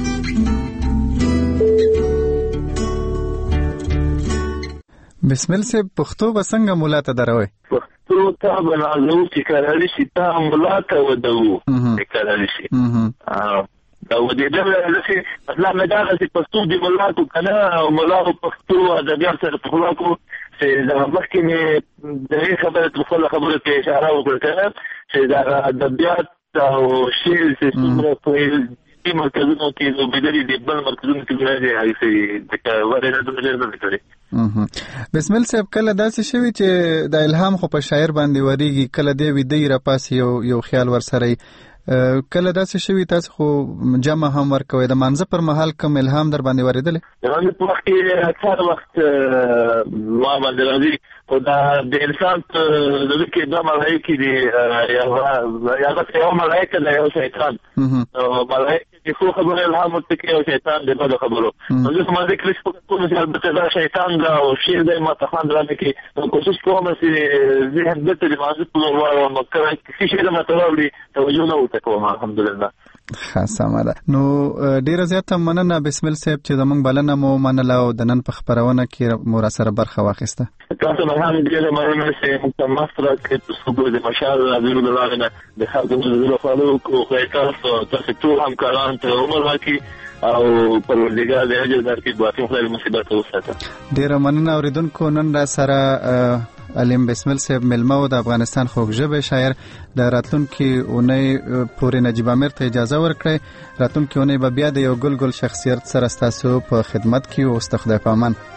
بسمل صاحب پښتو به څنګه مولا ته دروي؟ پښتو ته به نازو چې قراری شي تا مولا ته ودو چې قراری شي دا ودېدل چې مطلب مې دا چې پښتو دی مولا کو کنه او مولا پښتو ادبیات سره په خلا کو چې دا مخکې مې د دې خبرې تر خپله خبرو کې اشاره وکړه کنه چې دا ادبیات او شعر چې څومره په دې مرکزونو کې لوبېدلي دي بل مرکزونو کې نه دي هغسې د ورېدل ډېر نه دي کړي. بسمل صاحب کله داسې شوي چې د الهام خو په شاعر باندې ورېږي کله دی ویده راپاسي یو یو خیال ورسره کله داسې شوي تاسو خو جمع هم ورکوئ د مانځه پر مهال کوم الهام در باندې ورېدلی؟ د مانځه په وخت کې اکثر وخت ما باندې راځي خو دا د انسان په زړه کې دوه ملایکې دي یو یو ملایکه ده یو شیطان ملایکه چې څو خبرې الهام ورته کوي او شیطان د بدو خبرو نو زه په مانځه کې لږ فکر کوم چې البته دا شیطان ده او شعر دی ما ته خوند رانه کوي نو کوشش کوم چې ذهن بېرته د مانځه په لور واړوم کله کسي شی ده ماته راوړي توجه نه ورته کوم الحمدلله. ښه سمه ده. نو ډېره زیاته مننه بسمل صاحب چې زموږ بلنه مو ومنله او د نن په خپرونه کې مو راسره برخه واخیسته. تاسو نه هم ډېره مننه چې موږ ته مست راکړئ په څوبو د مشال راځلو د لارې نه د خلکو د زړه فالو وکړو خدای تاسو تاسو ټول همکاران ته عمر راکړي او پروردګار دې اجر درکړي باقي خدای مصیبت وساته. ډېره مننه اورېدونکو نن راسره علیم بسمل صاحب ملمه و د افغانستان خوږ ژبې شاعر د راتلونکي اونۍ پورې نجیب امیر ته اجازه ورکړئ راتلونکي اونۍ به بیا د یو ګل ګل شخصیت سره ستاسو په خدمت کې اوس ته خدای په امان.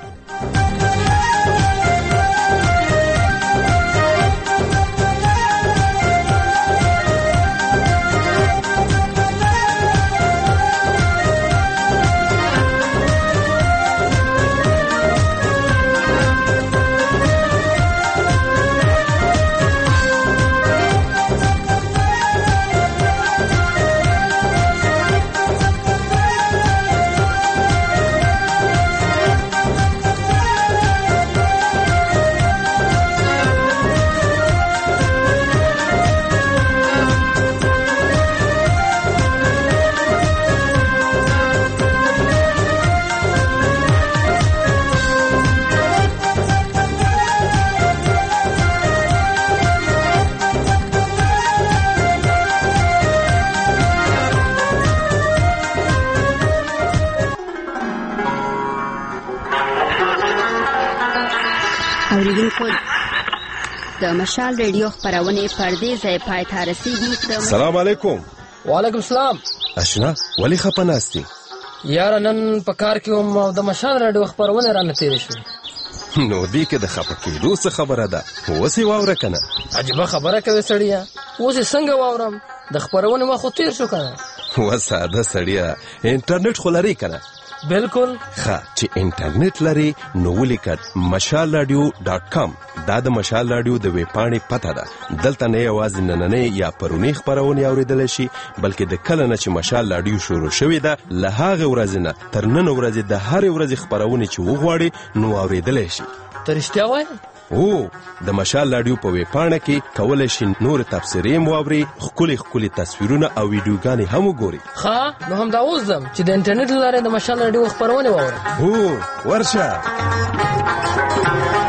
اوریدونکو د مشال ریډیو خبرونه پردې ځای پای ته رسیدي. السلام علیکم. وعلیکم السلام. اشنا ولی خپناستی یار نن په کار کې هم د مشال ریډیو خبرونه رانه تیر شو. نو دی کې د خپکېدو څه خبره ده؟ وسی واوره کنه. عجیب خبره کوي سړیا. اوس څنګه واورم؟ د خبرونه ما خو تیر شو کنه. و ساده سړیا انټرنیټ خو لري کنه. بالکل. ښه چې انټرنیټ لري نو ولیکئ مشال رادیو ډاټ کام. دا د مشال رادیو د ویب پاڼې پته ده. دلته نه یوازې نننۍ یا پرونی خبرونه اوریدل شي بلکې د کله نه چې مشال رادیو شروع شوې ده له هغه ورځې نه تر نن ورځې د هر ورځې خبرونه چې وغواړي نو اوریدل شي. ته رښتیا وایې؟ او د مشال رادیو په ویب پاڼه کې کولای شي نور تفسیرې مواوري ښکلي ښکلي تصویرونه او ویډیوګانې هم وګوري. ښه نو هم دا اوس ځم چې د انټرنیټ له لارې د مشال رادیو خبرونه واورم. هو ورشه.